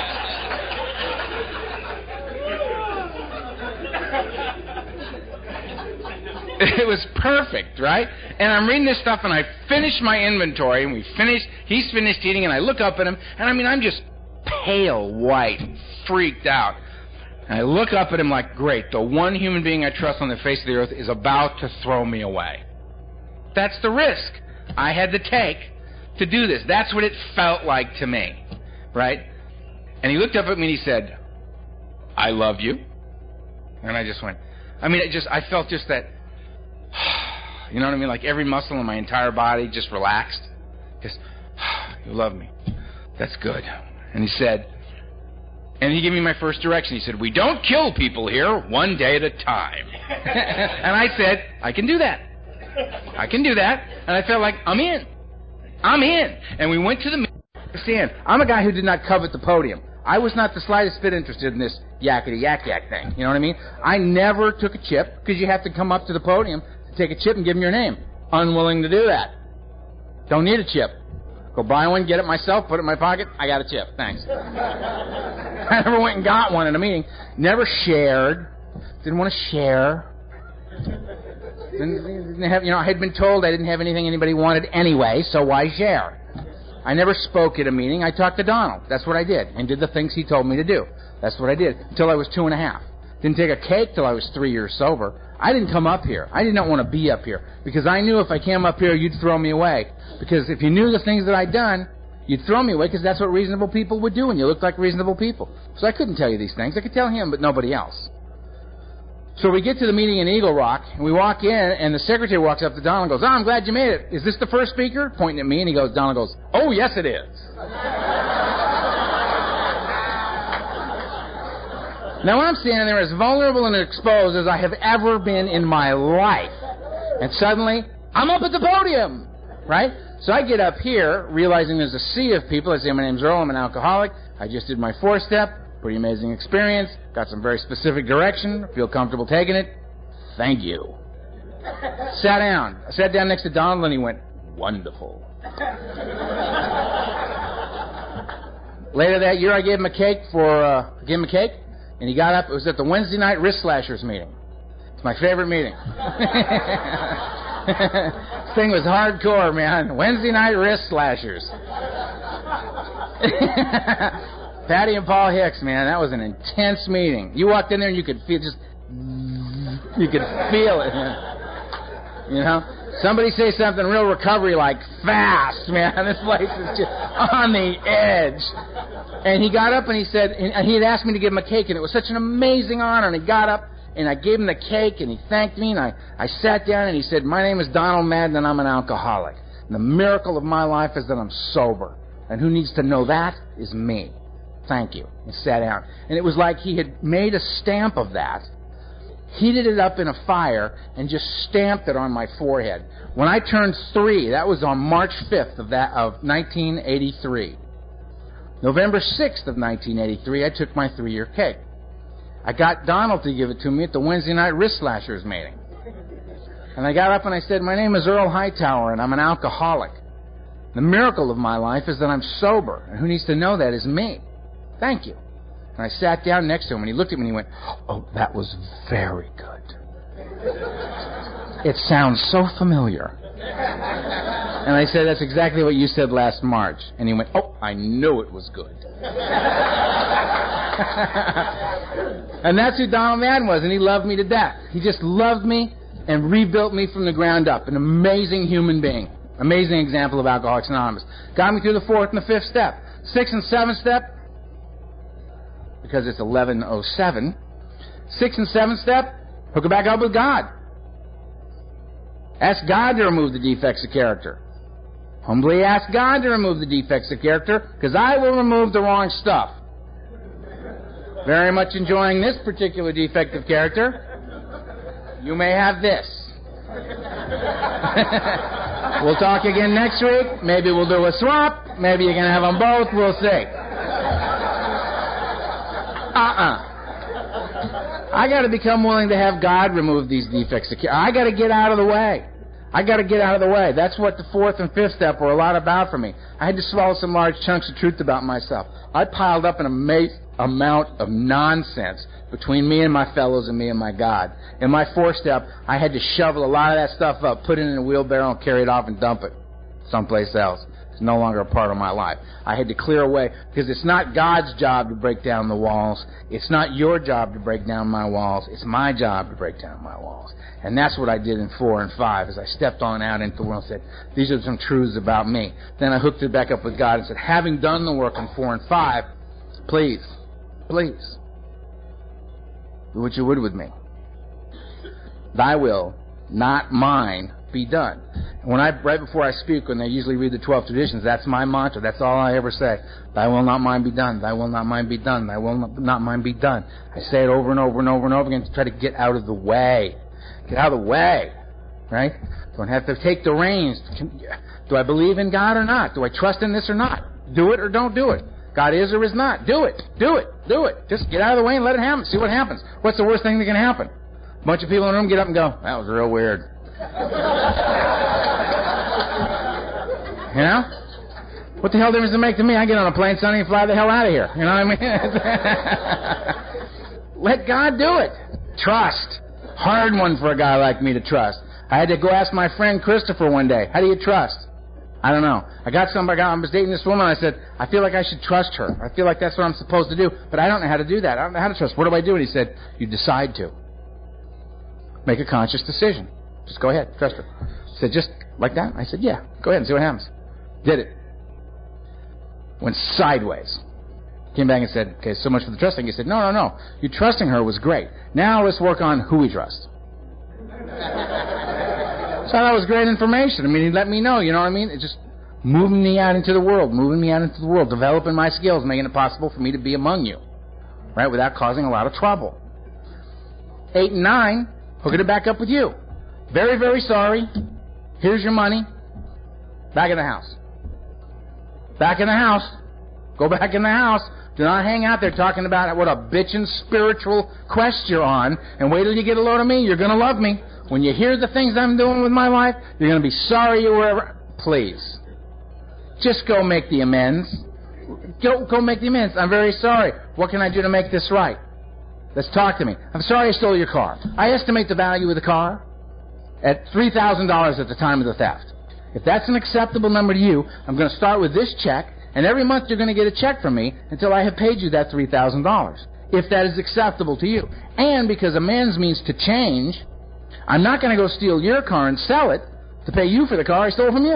A: It was perfect, right? And I'm reading this stuff, and I finished my inventory, and we finished, he's finished eating, and I look up at him, and I mean, I'm just pale white, freaked out. And I look up at him like, great, the one human being I trust on the face of the earth is about to throw me away. That's the risk I had to take to do this. That's what it felt like to me, right? And he looked up at me and he said, I love you. And I just went, I mean, it just, I felt just that, you know what I mean? Like every muscle in my entire body just relaxed. Just, You love me. That's good. And he said, and he gave me my first direction. He said, we don't kill people here, one day at a time. And I said, I can do that. I can do that. And I felt like, I'm in. I'm in. And we went to the meeting. Understand, I'm a guy who did not covet the podium. I was not the slightest bit interested in this yakety yak yak thing. You know what I mean? I never took a chip, because you have to come up to the podium to take a chip and give them your name. Unwilling to do that. Don't need a chip. Go buy one, get it myself, put it in my pocket. I got a chip. Thanks. I never went and got one in a meeting. Never shared. Didn't want to share. Didn't, didn't have, you know, I had been told I didn't have anything anybody wanted anyway, so why share? I never spoke at a meeting. I talked to Donald. That's what I did, and did the things he told me to do. That's what I did until I was two and a half. Didn't take a cake till I was three years sober. I didn't come up here. I did not want to be up here because I knew if I came up here, you'd throw me away. Because if you knew the things that I'd done, you'd throw me away because that's what reasonable people would do, and you looked like reasonable people. So I couldn't tell you these things. I could tell him, but nobody else. So we get to the meeting in Eagle Rock, and we walk in, and the secretary walks up to Donald and goes, oh, I'm glad you made it. Is this the first speaker? Pointing at me, and he goes, Donald goes, oh, yes, it is. Now I'm standing there as vulnerable and exposed as I have ever been in my life. And suddenly, I'm up at the podium, right? So I get up here, realizing there's a sea of people. I say, my name's Earl, I'm an alcoholic. I just did my four-step. Pretty amazing experience. Got some very specific direction. Feel comfortable taking it. Thank you. Sat down. I sat down next to Donald, and he went, wonderful. Later that year, I gave him a cake for, uh, gave him a cake. And he got up. It was at the Wednesday night wrist slashers meeting. It's my favorite meeting. This thing was hardcore, man. Wednesday night wrist slashers. Patty and Paul Hicks, man, that was an intense meeting. You walked in there and you could feel just, you could feel it, man. You know? Somebody say something real recovery like fast, man. This place is just on the edge. And he got up and he said, and he had asked me to give him a cake, and it was such an amazing honor. And he got up and I gave him the cake, and he thanked me, and I, I sat down and he said, my name is Donald Madden, and I'm an alcoholic. And the miracle of my life is that I'm sober. And who needs to know that is me. Thank you. And sat down. And it was like he had made a stamp of that, heated it up in a fire, and just stamped it on my forehead. When I turned three, that was on March fifth of that of nineteen eighty-three. November sixth of nineteen eighty-three, I took my three-year cake. I got Donald to give it to me at the Wednesday night wrist slashers meeting. And I got up and I said, my name is Earl Hightower, and I'm an alcoholic. The miracle of my life is that I'm sober, and who needs to know that is me. Thank you. And I sat down next to him, and he looked at me and he went, oh, that was very good. It sounds so familiar. And I said, that's exactly what you said last March. And he went, oh, I knew it was good. And that's who Donald Madden was, and he loved me to death. He just loved me and rebuilt me from the ground up. An amazing human being. Amazing example of Alcoholics Anonymous. Got me through the fourth and the fifth step. Sixth and seventh step, because it's eleven oh seven. Sixth and seventh step, hook it back up with God. Ask God to remove the defects of character. Humbly ask God to remove the defects of character, because I will remove the wrong stuff. Very much enjoying this particular defect of character. You may have this. We'll talk again next week. Maybe we'll do a swap. Maybe you can have them both. We'll see. Uh-uh. I got to become willing to have God remove these defects of character. I got to get out of the way. I got to get out of the way. That's what the fourth and fifth step were a lot about for me. I had to swallow some large chunks of truth about myself. I piled up an amazing amount of nonsense between me and my fellows and me and my God. In my fourth step, I had to shovel a lot of that stuff up, put it in a wheelbarrow, and carry it off and dump it someplace else. It's no longer a part of my life. I had to clear away, because it's not God's job to break down the walls. It's not your job to break down my walls. It's my job to break down my walls. And that's what I did in four and five, as I stepped on out into the world and said, these are some truths about me. Then I hooked it back up with God and said, having done the work in four and five, please, please, do what you would with me. Thy will, not mine, be done. When I, right before I speak, when they usually read the twelve traditions, that's my mantra. That's all I ever say. Thy will not mine be done. Thy will not mine be done. Thy will not mine be done. I say it over and over and over and over again to try to get out of the way. Get out of the way. Right? Don't have to take the reins. Do I believe in God or not? Do I trust in this or not? Do it or don't do it. God is or is not. Do it. Do it. Do it. Just get out of the way and let it happen. See what happens. What's the worst thing that can happen? A bunch of people in the room get up and go, that was real weird. You know? What the hell difference does it make to me? I get on a plane Sunday and fly the hell out of here. You know what I mean? Let God do it. Trust. Hard one for a guy like me to trust. I had to go ask my friend Christopher one day, how do you trust? I don't know. I got somebody, I was dating this woman, I said, I feel like I should trust her. I feel like that's what I'm supposed to do, but I don't know how to do that. I don't know how to trust. What do I do? And he said, you decide to. Make a conscious decision. Just go ahead, trust her. He said, just like that? I said, yeah, go ahead and see what happens. Did it. Went sideways. Came back and said, okay, so much for the trusting. He said, no, no, no. You trusting her was great. Now let's work on who we trust. So that was great information. I mean, he let me know, you know what I mean? It just moving me out into the world, moving me out into the world, developing my skills, making it possible for me to be among you, right, without causing a lot of trouble. Eight and nine, hooking it back up with you. Very, very sorry. Here's your money. Back in the house. Back in the house. Go back in the house. Do not hang out there talking about what a bitchin' spiritual quest you're on, and wait till you get a load of me. You're going to love me. When you hear the things I'm doing with my life, you're going to be sorry you were ever... Please. Just go make the amends. Go, go make the amends. I'm very sorry. What can I do to make this right? Let's talk to me. I'm sorry I stole your car. I estimate the value of the car at three thousand dollars at the time of the theft. If that's an acceptable number to you, I'm going to start with this check, and every month you're going to get a check from me until I have paid you that three thousand dollars, if that is acceptable to you. And because amends means to change, I'm not going to go steal your car and sell it to pay you for the car I stole from you.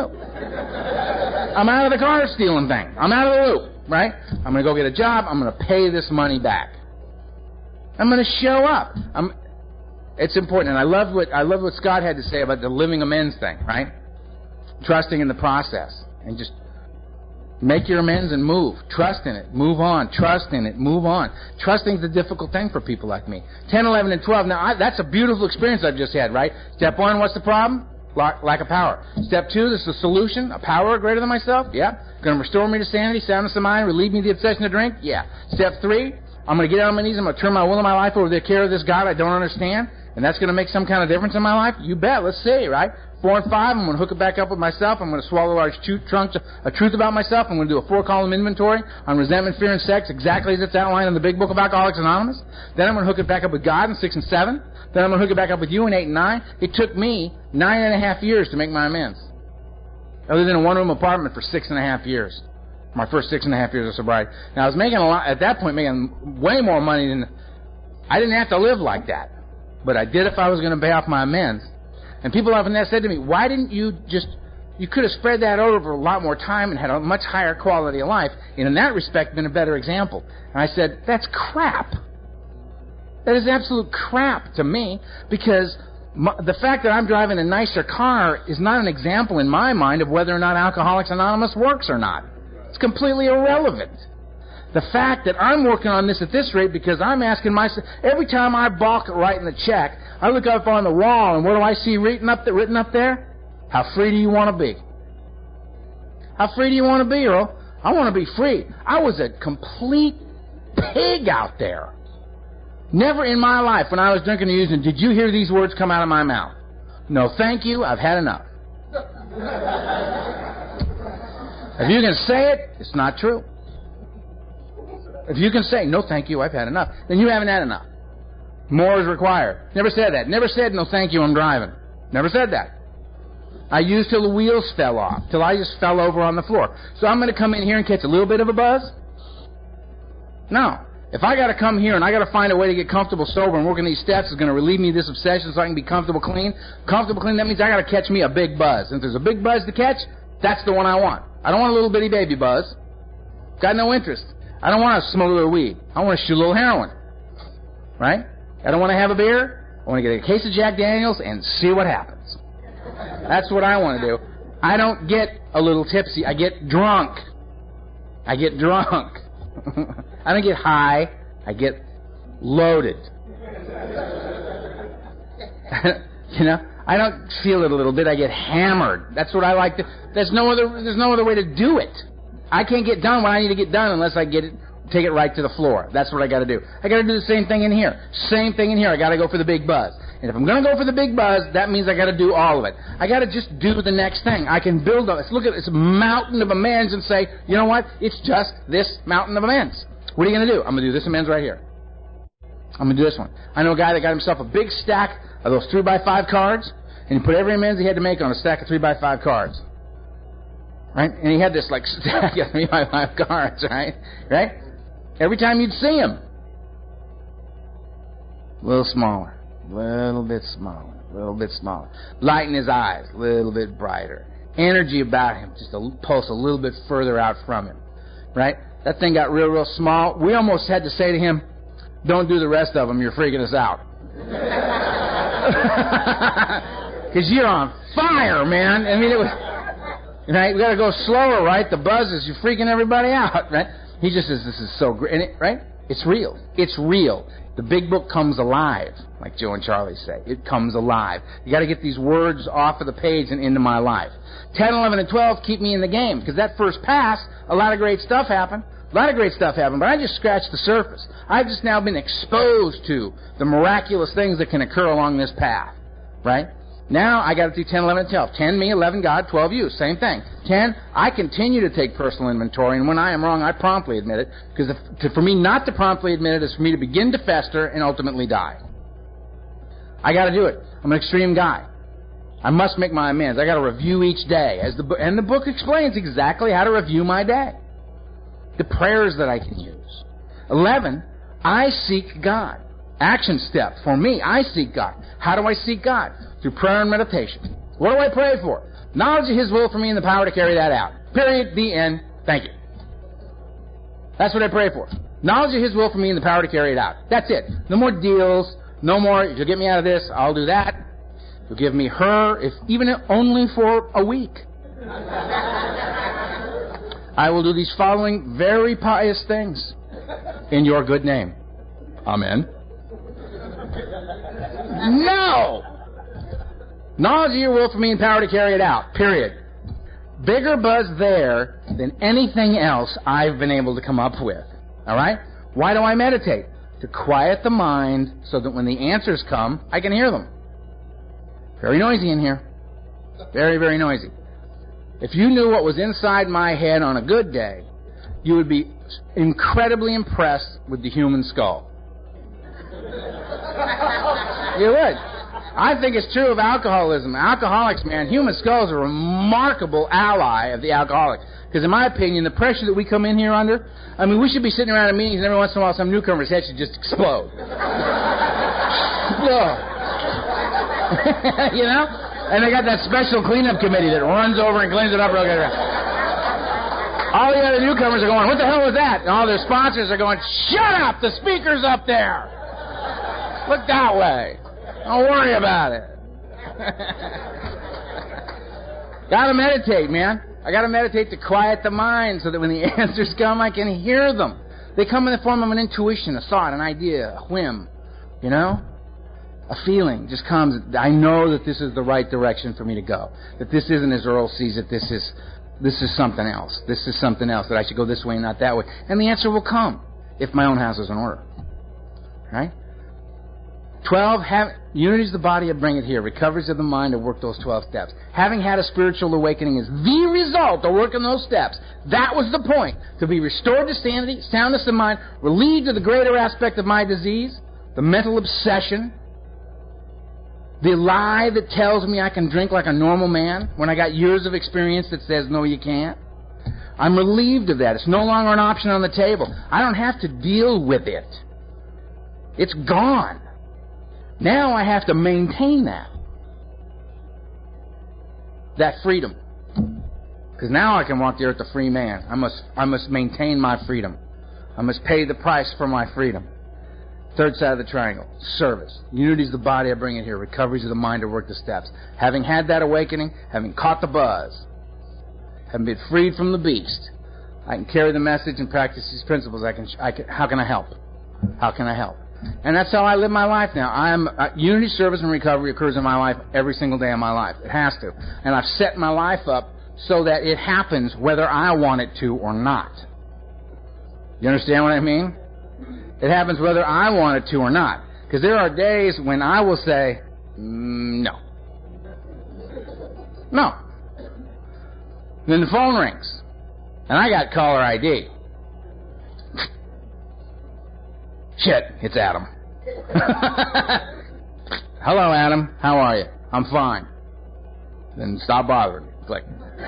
A: I'm out of the car stealing thing. I'm out of the loop, right? I'm going to go get a job. I'm going to pay this money back. I'm going to show up. I'm, it's important, and I love what I love what Scott had to say about the living amends thing, right? Trusting in the process and just make your amends and move. Trust in it. Move on. Trust in it. Move on. Trusting is a difficult thing for people like me. ten, eleven, and twelve. Now, I, that's a beautiful experience I've just had, right? Step one, what's the problem? Lack, lack of power. Step two, this is the solution. A power greater than myself? Yeah. Going to restore me to sanity, soundness of mind, relieve me of the obsession to drink? Yeah. Step three, I'm going to get on my knees. I'm going to turn my will and my life over to the care of this God I don't understand. And that's going to make some kind of difference in my life? You bet. Let's see, right? Four and five, I'm going to hook it back up with myself. I'm going to swallow a large chunk of truth about myself. I'm going to do a four-column inventory on resentment, fear, and sex, exactly as it's outlined in the big book of Alcoholics Anonymous. Then I'm going to hook it back up with God in six and seven. Then I'm going to hook it back up with you in eight and nine. It took me nine and a half years to make my amends. I lived in a one-room apartment for six and a half years. My first six and a half years of sobriety. Now, I was making a lot, at that point, making way more money than... I didn't have to live like that. But I did if I was going to pay off my amends. And people often have said to me, why didn't you just, you could have spread that out over a lot more time and had a much higher quality of life, and in that respect been a better example. And I said, that's crap. That is absolute crap to me, because my, the fact that I'm driving a nicer car is not an example in my mind of whether or not Alcoholics Anonymous works or not. It's completely irrelevant. The fact that I'm working on this at this rate because I'm asking myself, every time I balk at writing the check, I look up on the wall and what do I see written up, written up there? How free do you want to be? How free do you want to be, Earl? I want to be free. I was a complete pig out there. Never in my life when I was drinking and using did you hear these words come out of my mouth. No, thank you, I've had enough. If you can say it, it's not true. If you can say, no thank you, I've had enough, then you haven't had enough. More is required. Never said that. Never said, no thank you, I'm driving. Never said that. I used till the wheels fell off, till I just fell over on the floor. So I'm going to come in here and catch a little bit of a buzz? No. If I got to come here and I got to find a way to get comfortable sober and working these steps is going to relieve me of this obsession so I can be comfortable clean, comfortable clean, that means I got to catch me a big buzz. And if there's a big buzz to catch, that's the one I want. I don't want a little bitty baby buzz. Got no interest. I don't want to smoke a little weed. I want to shoot a little heroin. Right? I don't want to have a beer. I want to get a case of Jack Daniels and see what happens.
B: That's what I want to do. I don't get a little tipsy. I get drunk. I get drunk. I don't get high. I get loaded. You know, I don't feel it a little bit. I get hammered. That's what I like to. There's no other. There's no other way to do it. I can't get done what I need to get done unless I get it, take it right to the floor. That's what I got to do. I got to do the same thing in here. Same thing in here. I got to go for the big buzz. And if I'm going to go for the big buzz, that means I got to do all of it. I got to just do the next thing. I can build up. Let's look at this mountain of amends and say, you know what? It's just this mountain of amends. What are you going to do? I'm going to do this amends right here. I'm going to do this one. I know a guy that got himself a big stack of those three by five cards, and he put every amends he had to make on a stack of three by five cards. Right? And he had this like stack of three by five cards, right? Right? Every time you'd see him, a little smaller, a little bit smaller, a little bit smaller. Light in his eyes, a little bit brighter. Energy about him, just a pulse a little bit further out from him. Right? That thing got real, real small. We almost had to say to him, don't do the rest of them, you're freaking us out. Because you're on fire, man. I mean, it was... Right? We got to go slower, right? The buzz is, you're freaking everybody out, right? He just says, this is so great. And it, right? It's real. It's real. The big book comes alive, like Joe and Charlie say. It comes alive. You got to get these words off of the page and into my life. ten, eleven, and twelve keep me in the game, because that first pass, a lot of great stuff happened. A lot of great stuff happened, but I just scratched the surface. I've just now been exposed to the miraculous things that can occur along this path, right? Now I got to do ten, eleven, and twelve. ten me, eleven God, twelve you. Same thing. ten, I continue to take personal inventory, and when I am wrong, I promptly admit it, because if, to, for me not to promptly admit it is for me to begin to fester and ultimately die. I got to do it. I'm an extreme guy. I must make my amends. I got to review each day, as the and the book explains exactly how to review my day. The prayers that I can use. eleven, I seek God. Action step for me, I seek God. How do I seek God? Through prayer and meditation. What do I pray for? Knowledge of His will for me and the power to carry that out. Period. The end. Thank you. That's what I pray for. Knowledge of His will for me and the power to carry it out. That's it. No more deals. No more, if you'll get me out of this, I'll do that. If you'll give me her, if even only for a week. I will do these following very pious things in your good name. Amen. No! Knowledge of your will for me and power to carry it out. Period. Bigger buzz there than anything else I've been able to come up with. All right? Why do I meditate? To quiet the mind so that when the answers come, I can hear them. Very noisy in here. Very, very noisy. If you knew what was inside my head on a good day, you would be incredibly impressed with the human skull. You would. I think it's true of alcoholism. Alcoholics, man, human skulls are a remarkable ally of the alcoholic. Because in my opinion, the pressure that we come in here under, I mean, we should be sitting around in meetings and every once in a while some newcomer's head should just explode. You know? And they got that special cleanup committee that runs over and cleans it up real good. All the other newcomers are going, what the hell was that? And all their sponsors are going, shut up! The speaker's up there! Look that way. Don't worry about it. Gotta meditate, man. I gotta meditate to quiet the mind so that when the answers come, I can hear them. They come in the form of an intuition, a thought, an idea, a whim. You know? A feeling just comes. I know that this is the right direction for me to go. That this isn't as Earl sees it. This is, this is something else. This is something else. That I should go this way and not that way. And the answer will come if my own house is in order. Right? Twelve, have, unities of the body of bring it here. Recoveries of the mind to work those twelve steps. Having had a spiritual awakening is the result of working those steps. That was the point. To be restored to sanity, soundness of mind, relieved of the greater aspect of my disease, the mental obsession, the lie that tells me I can drink like a normal man when I got years of experience that says, no, you can't. I'm relieved of that. It's no longer an option on the table. I don't have to deal with it. It's gone. Now I have to maintain that. That freedom. Because now I can walk the earth a free man. I must, I must maintain my freedom. I must pay the price for my freedom. Third side of the triangle, service. Unity is the body, I bring it here. Recovery is the mind, to work the steps. Having had that awakening, having caught the buzz, having been freed from the beast, I can carry the message and practice these principles. I can, I can, how can I help? How can I help? And that's how I live my life now. I'm uh, unity, service, and recovery occurs in my life every single day of my life. It has to. And I've set my life up so that it happens whether I want it to or not. You understand what I mean? It happens whether I want it to or not. Because there are days when I will say, mm, no. No. Then the phone rings. And I got caller I D. Shit, it's Adam. Hello, Adam. How are you? I'm fine. Then stop bothering me. Click.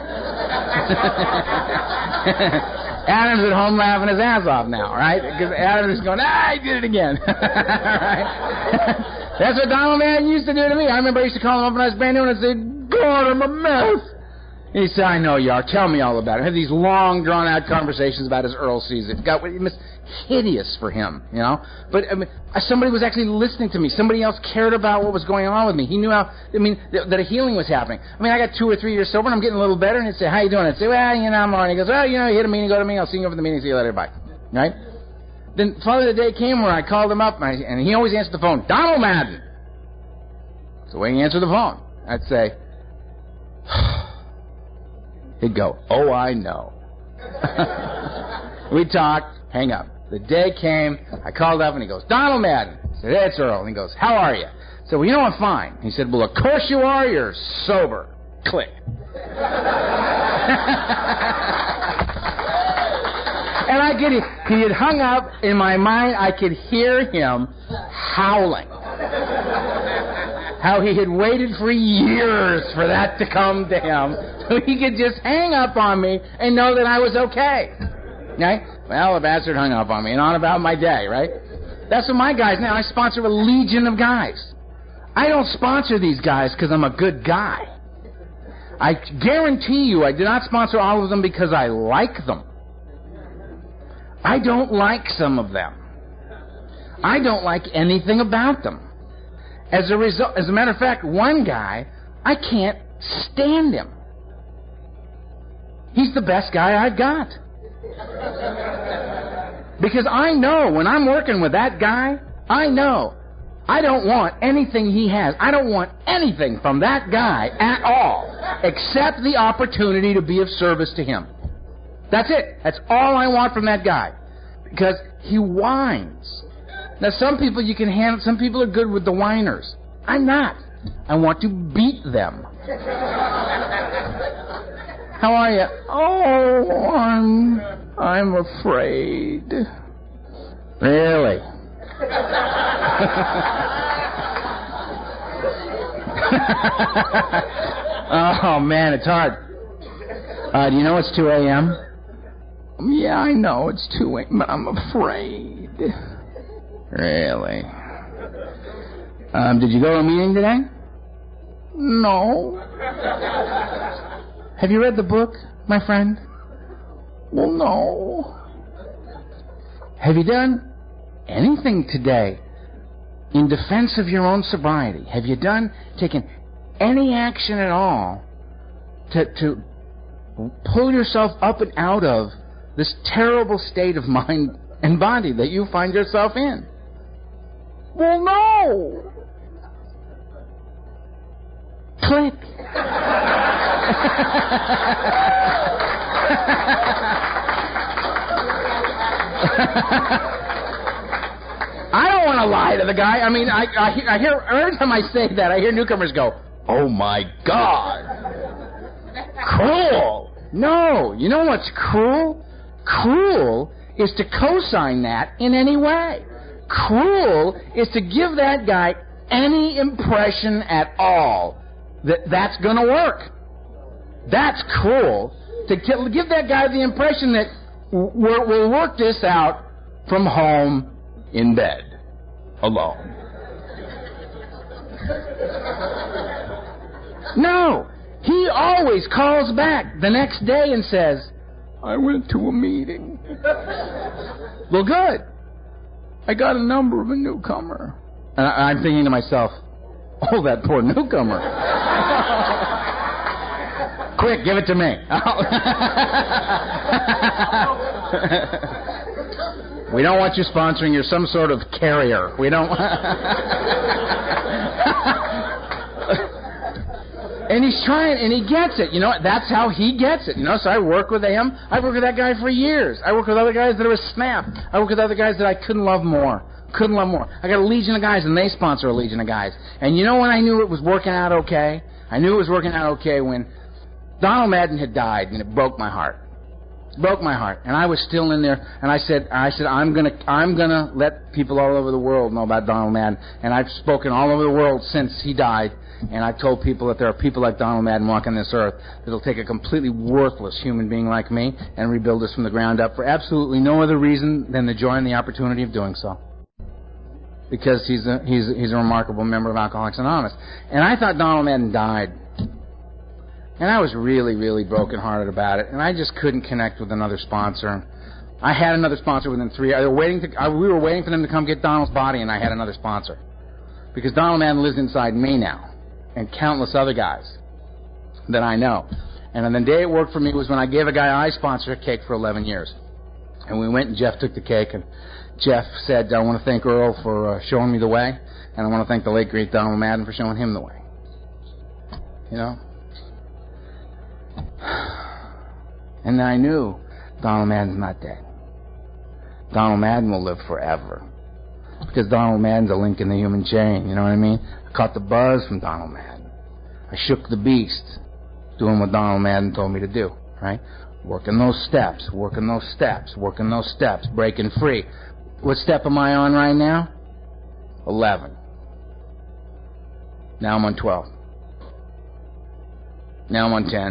B: Adam's at home laughing his ass off now, right? Because Adam's going, ah, I did it again. Right? That's what Donald Madden used to do to me. I remember I used to call him up when I was brand new and I'd say, God, I'm a mess. And he said, I know you are. Tell me all about it. I had these long, drawn-out conversations about his Earl Caesar. It got it was hideous for him, you know. But I mean, somebody was actually listening to me. Somebody else cared about what was going on with me. He knew how. I mean, th- that a healing was happening. I mean, I got two or three years sober, and I'm getting a little better. And he'd say, "How you doing?" I'd say, "Well, you know, I'm all right." He goes, "Well, you know, you hit a meeting, go to a meeting. I'll see you over the meeting. See you later. Bye." Right? Then finally the day came where I called him up, and, I, and he always answered the phone. Donald Madden. So when he answered the phone, I'd say. He'd go, oh, I know. We talked, hang up. The day came, I called up and he goes, Donald Madden. I said, hey, it's Earl. And he goes, how are you? I said, well, you know, I'm fine. He said, well, of course you are. You're sober. Click. And I could, he had hung up. In my mind, I could hear him howling. How he had waited for years for that to come to him, so he could just hang up on me and know that I was okay. Right? Well, the bastard hung up on me and on about my day, right? That's what my guys now. I sponsor a legion of guys. I don't sponsor these guys because I'm a good guy. I guarantee you I do not sponsor all of them because I like them. I don't like some of them. I don't like anything about them. As a result, as a matter of fact, one guy, I can't stand him. He's the best guy I've got. Because I know when I'm working with that guy, I know I don't want anything he has. I don't want anything from that guy at all, except the opportunity to be of service to him. That's it. That's all I want from that guy. Because he whines. Now, some people you can handle. Some people are good with the whiners. I'm not. I want to beat them. How are you? Oh, I'm, I'm afraid. Really? Oh, man, it's hard. Uh, do you know it's two a.m.? Yeah, I know it's two a.m., but I'm afraid. Really? Um, did you go to a meeting today? No. Have you read the book, my friend? Well, no. Have you done anything today in defense of your own sobriety? Have you done, taken any action at all to, to pull yourself up and out of this terrible state of mind and body that you find yourself in? Well, no. Click. I don't want to lie to the guy. I mean, I, I, I hear every time I say that, I hear newcomers go, "Oh my God, cruel." No, you know what's cruel? Cruel is to co-sign that in any way. Cruel is to give that guy any impression at all that that's going to work. That's cruel. To give that guy the impression that we'll work this out from home in bed, alone. No. He always calls back the next day and says, I went to a meeting. Well, good. I got a number of a newcomer. And I, I'm thinking to myself, oh, that poor newcomer. Quick, give it to me. We don't want you sponsoring. You're some sort of carrier. We don't. And he's trying, and he gets it. You know, that's how he gets it. You know, so I work with him. I worked with that guy for years. I work with other guys that are a snap. I work with other guys that I couldn't love more. Couldn't love more. I got a legion of guys, and they sponsor a legion of guys. And you know when I knew it was working out okay? I knew it was working out okay when Donald Madden had died, and it broke my heart. Broke my heart. And I was still in there, and I said, I said, I'm gonna, I'm gonna let people all over the world know about Donald Madden. And I've spoken all over the world since he died. And I've told people that there are people like Donald Madden walking this earth that'll take a completely worthless human being like me and rebuild us from the ground up for absolutely no other reason than the joy and the opportunity of doing so. Because he's a, he's, he's a remarkable member of Alcoholics Anonymous. And I thought Donald Madden died. And I was really, really brokenhearted about it. And I just couldn't connect with another sponsor. I had another sponsor within three. I were waiting to, I, we were waiting for them to come get Donald's body, and I had another sponsor. Because Donald Madden lives inside me now. And countless other guys that I know. And then the day it worked for me was when I gave a guy I sponsored a cake for eleven years. And we went and Jeff took the cake, and Jeff said, I want to thank Earl for uh, showing me the way, and I want to thank the late, great Donald Madden for showing him the way. You know? And then I knew Donald Madden's not dead. Donald Madden will live forever. Because Donald Madden's a link in the human chain, you know what I mean? I caught the buzz from Donald Madden. I shook the beast, doing what Donald Madden told me to do, right? Working those steps, working those steps, working those steps, breaking free. What step am I on right now? eleven. Now I'm on twelve. Now I'm on ten.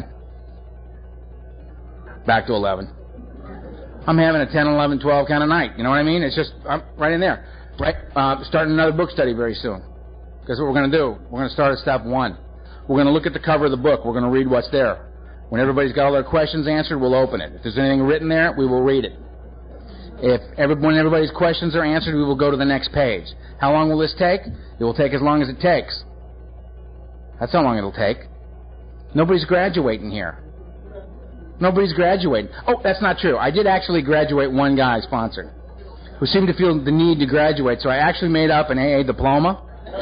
B: Back to eleven. I'm having a ten, eleven, twelve kind of night, you know what I mean? It's just, I'm right in there. Right, uh, starting another book study very soon. Because what we're going to do, we're going to start at step one. We're going to look at the cover of the book. We're going to read what's there. When everybody's got all their questions answered, we'll open it. If there's anything written there, we will read it. If every, when everybody's questions are answered, we will go to the next page. How long will this take? It will take as long as it takes. That's how long it'll take. Nobody's graduating here. Nobody's graduating. Oh, that's not true. I did actually graduate one guy sponsored, who seemed to feel the need to graduate, so I actually made up an A A diploma.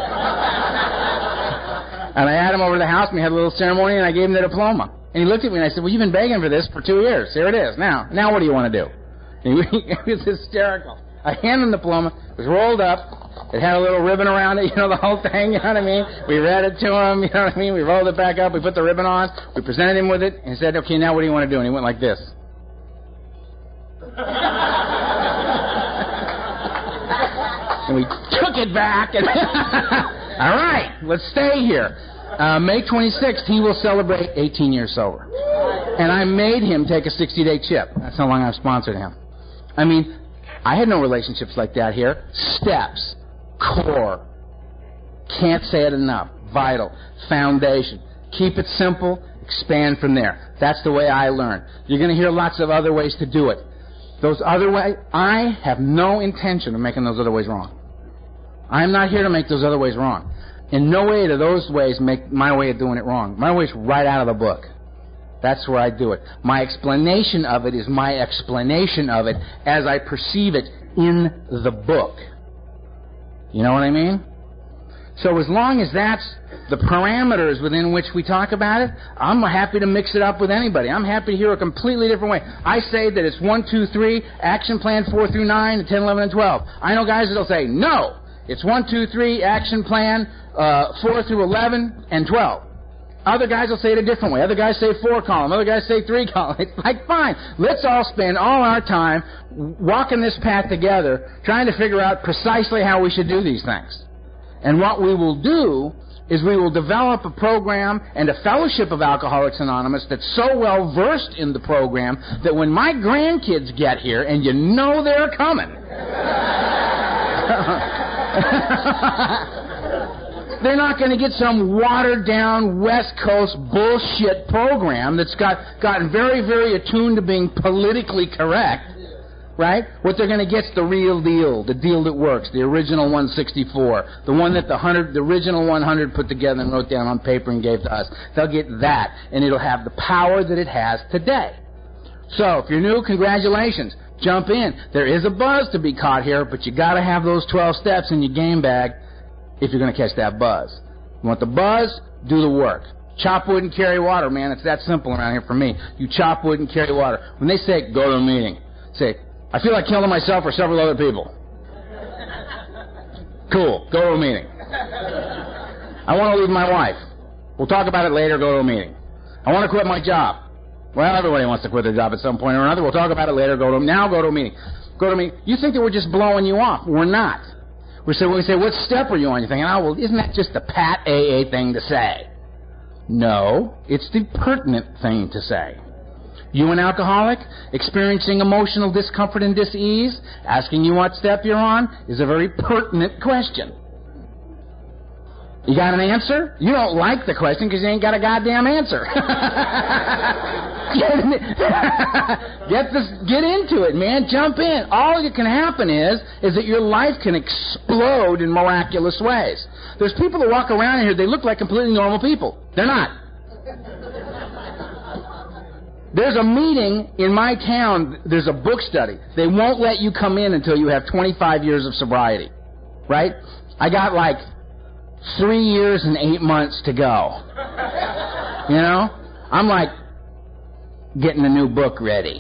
B: And I had him over to the house, and we had a little ceremony, and I gave him the diploma. And he looked at me, and I said, well, you've been begging for this for two years. Here it is. Now, now what do you want to do? And he, he was hysterical. I handed him the diploma. It was rolled up. It had a little ribbon around it, you know, the whole thing, you know what I mean? We read it to him, you know what I mean? We rolled it back up. We put the ribbon on. We presented him with it, and he said, okay, now what do you want to do? And he went like this. And we took it back. And all right, let's stay here. Uh, May twenty-sixth, he will celebrate eighteen years sober. And I made him take a sixty-day chip. That's how long I've sponsored him. I mean, I had no relationships like that here. Steps, core, can't say it enough, vital, foundation. Keep it simple, expand from there. That's the way I learn. You're going to hear lots of other ways to do it. Those other ways, I have no intention of making those other ways wrong. I'm not here to make those other ways wrong. In no way do those ways make my way of doing it wrong. My way's right out of the book. That's where I do it. My explanation of it is my explanation of it as I perceive it in the book. You know what I mean? So as long as that's the parameters within which we talk about it, I'm happy to mix it up with anybody. I'm happy to hear a completely different way. I say that it's one, two, three, action plan four through nine, ten, eleven, and twelve. I know guys that'll say, no, it's one, two, three, action plan uh, four through eleven, and twelve. Other guys will say it a different way. Other guys say four column. Other guys say three column. It's like, fine, let's all spend all our time walking this path together, trying to figure out precisely how we should do these things. And what we will do is we will develop a program and a fellowship of Alcoholics Anonymous that's so well versed in the program that when my grandkids get here, and you know they're coming, they're not going to get some watered-down West Coast bullshit program that's got gotten very, very attuned to being politically correct. right? What they're going to get's the real deal, the deal that works, the original one sixty-four, the one that the hundred, the original one hundred put together and wrote down on paper and gave to us. They'll get that, and it'll have the power that it has today. So, if you're new, congratulations. Jump in. There is a buzz to be caught here, but you got to have those twelve steps in your game bag if you're going to catch that buzz. You want the buzz? Do the work. Chop wood and carry water, man. It's that simple around here for me. You chop wood and carry water. When they say, go to a meeting, say, I feel like killing myself or several other people. Cool. Go to a meeting. I want to leave my wife. We'll talk about it later. Go to a meeting. I want to quit my job. Well, everybody wants to quit their job at some point or another. We'll talk about it later. Go to now. Go to a meeting. Go to a meeting. You think that we're just blowing you off? We're not. We say, when we say, what step are you on? You're thinking, oh, well, isn't that just the pat A A thing to say? No, it's the pertinent thing to say. You an alcoholic, experiencing emotional discomfort and dis-ease, asking you what step you're on is a very pertinent question. You got an answer? You don't like the question because you ain't got a goddamn answer. get this, get into it, man. Jump in. All that can happen is, is that your life can explode in miraculous ways. There's people that walk around here, they look like completely normal people. They're not. There's a meeting in my town, there's a book study. They won't let you come in until you have twenty-five years of sobriety. Right? I got like three years and eight months to go. You know? I'm like getting a new book ready.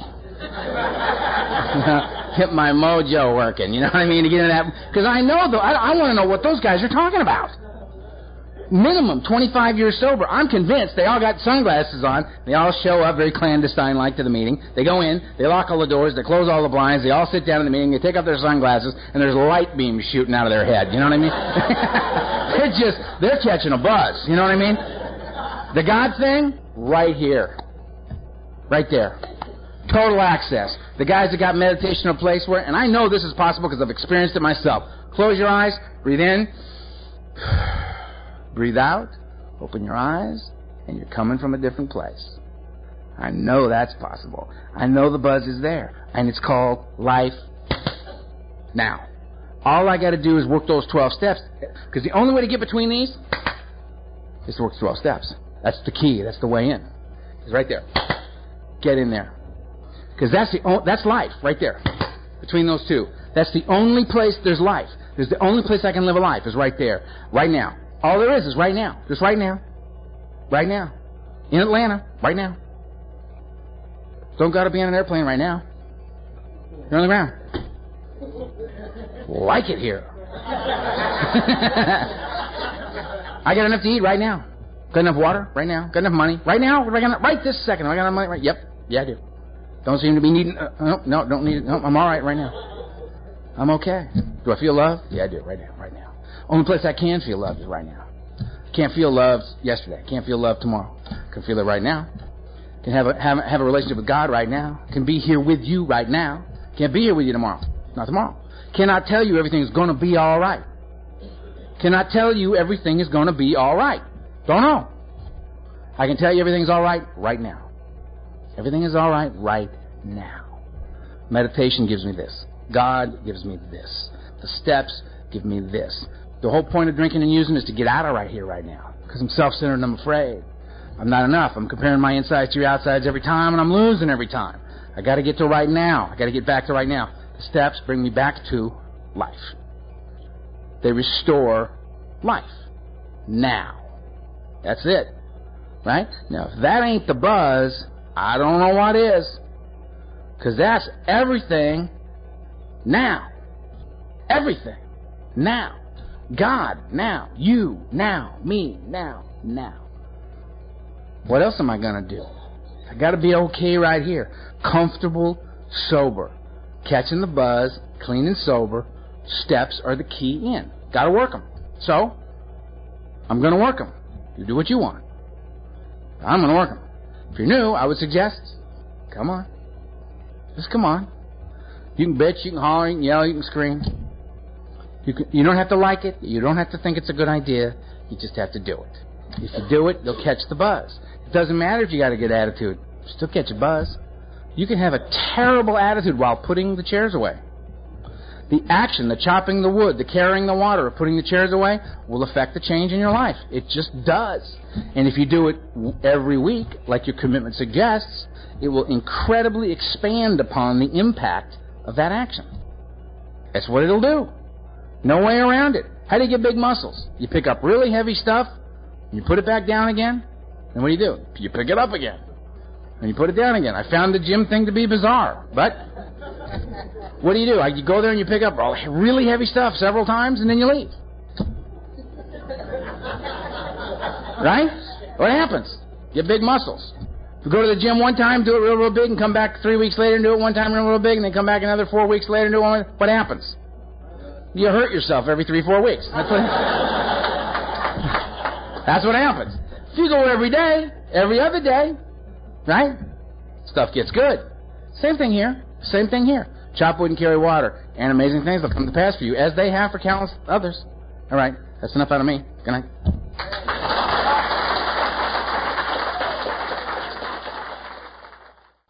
B: Get my mojo working, you know what I mean? To get in that, because I know, though, I, I want to know what those guys are talking about. Minimum twenty-five years sober. I'm convinced they all got sunglasses on. They all show up very clandestine-like to the meeting. They go in, they lock all the doors, they close all the blinds, they all sit down in the meeting, they take off their sunglasses, and there's light beams shooting out of their head. You know what I mean? They're just, they're catching a buzz. You know what I mean? The God thing, right here. Right there. Total access. The guys that got meditation in a place where, and I know this is possible because I've experienced it myself. Close your eyes, breathe in. Breathe out, open your eyes, and you're coming from a different place. I know that's possible. I know the buzz is there, and it's called life now. All I got to do is work those twelve steps, because the only way to get between these is to work twelve steps. That's the key. That's the way in. It's right there. Get in there, because that's the o- that's life right there. Between those two, that's the only place there's life. There's the only place I can live a life is right there, right now. All there is is right now. Just right now. Right now. In Atlanta. Right now. Don't got to be on an airplane right now. You're on the ground. Like it here. I got enough to eat right now. Got enough water right now. Got enough money right now. Right this second. I got enough money right. Yep. Yeah, I do. Don't seem to be needing. Uh, no, no, don't need it. No, I'm all right right now. I'm okay. Do I feel love? Yeah, I do. Right now. Right now. Only place I can feel love is right now. Can't feel love yesterday. Can't feel love tomorrow. Can feel it right now. Can have a have, have a relationship with God right now. Can be here with you right now. Can't be here with you tomorrow. Not tomorrow. Cannot tell you everything is going to be all right. Cannot tell you everything is going to be all right. Don't know. I can tell you everything's all right right now. Everything is all right right now. Meditation gives me this. God gives me this. The steps give me this. The whole point of drinking and using is to get out of right here, right now. Because I'm self-centered and I'm afraid. I'm not enough. I'm comparing my insides to your outsides every time, and I'm losing every time. I got to get to right now. I got to get back to right now. The steps bring me back to life. They restore life. Now. That's it. Right? Now, if that ain't the buzz, I don't know what is. Because that's everything now. Everything. Now. God, now. You, now. Me, now. Now. What else am I going to do? I got to be okay right here. Comfortable, sober. Catching the buzz, clean and sober. Steps are the key in. Got to work them. So, I'm going to work them. You do what you want. I'm going to work them. If you're new, I would suggest, come on. Just come on. You can bitch, you can holler, you can yell, you can scream. You, can, you don't have to like it. You don't have to think it's a good idea. You just have to do it. If you do it, you'll catch the buzz. It doesn't matter if you got a good attitude. You'll still catch a buzz. You can have a terrible attitude while putting the chairs away. The action, the chopping the wood, the carrying the water, putting the chairs away, will affect the change in your life. It just does. And if you do it every week, like your commitment suggests, it will incredibly expand upon the impact of that action. That's what it'll do. No way around it. How do you get big muscles? You pick up really heavy stuff, and you put it back down again, and what do you do? You pick it up again, and you put it down again. I found the gym thing to be bizarre, but what do you do? You go there and you pick up really heavy stuff several times, and then you leave. Right? What happens? You get big muscles. You go to the gym one time, do it real, real big, and come back three weeks later and do it one time real, real big, and then come back another four weeks later and do it one. What happens? You hurt yourself every three, four weeks. That's what, that's what happens. If you go every day, every other day, right? Stuff gets good. Same thing here. Same thing here. Chop wood and carry water. And amazing things will come to pass for you, as they have for countless others. All right. That's enough out of me. Good night.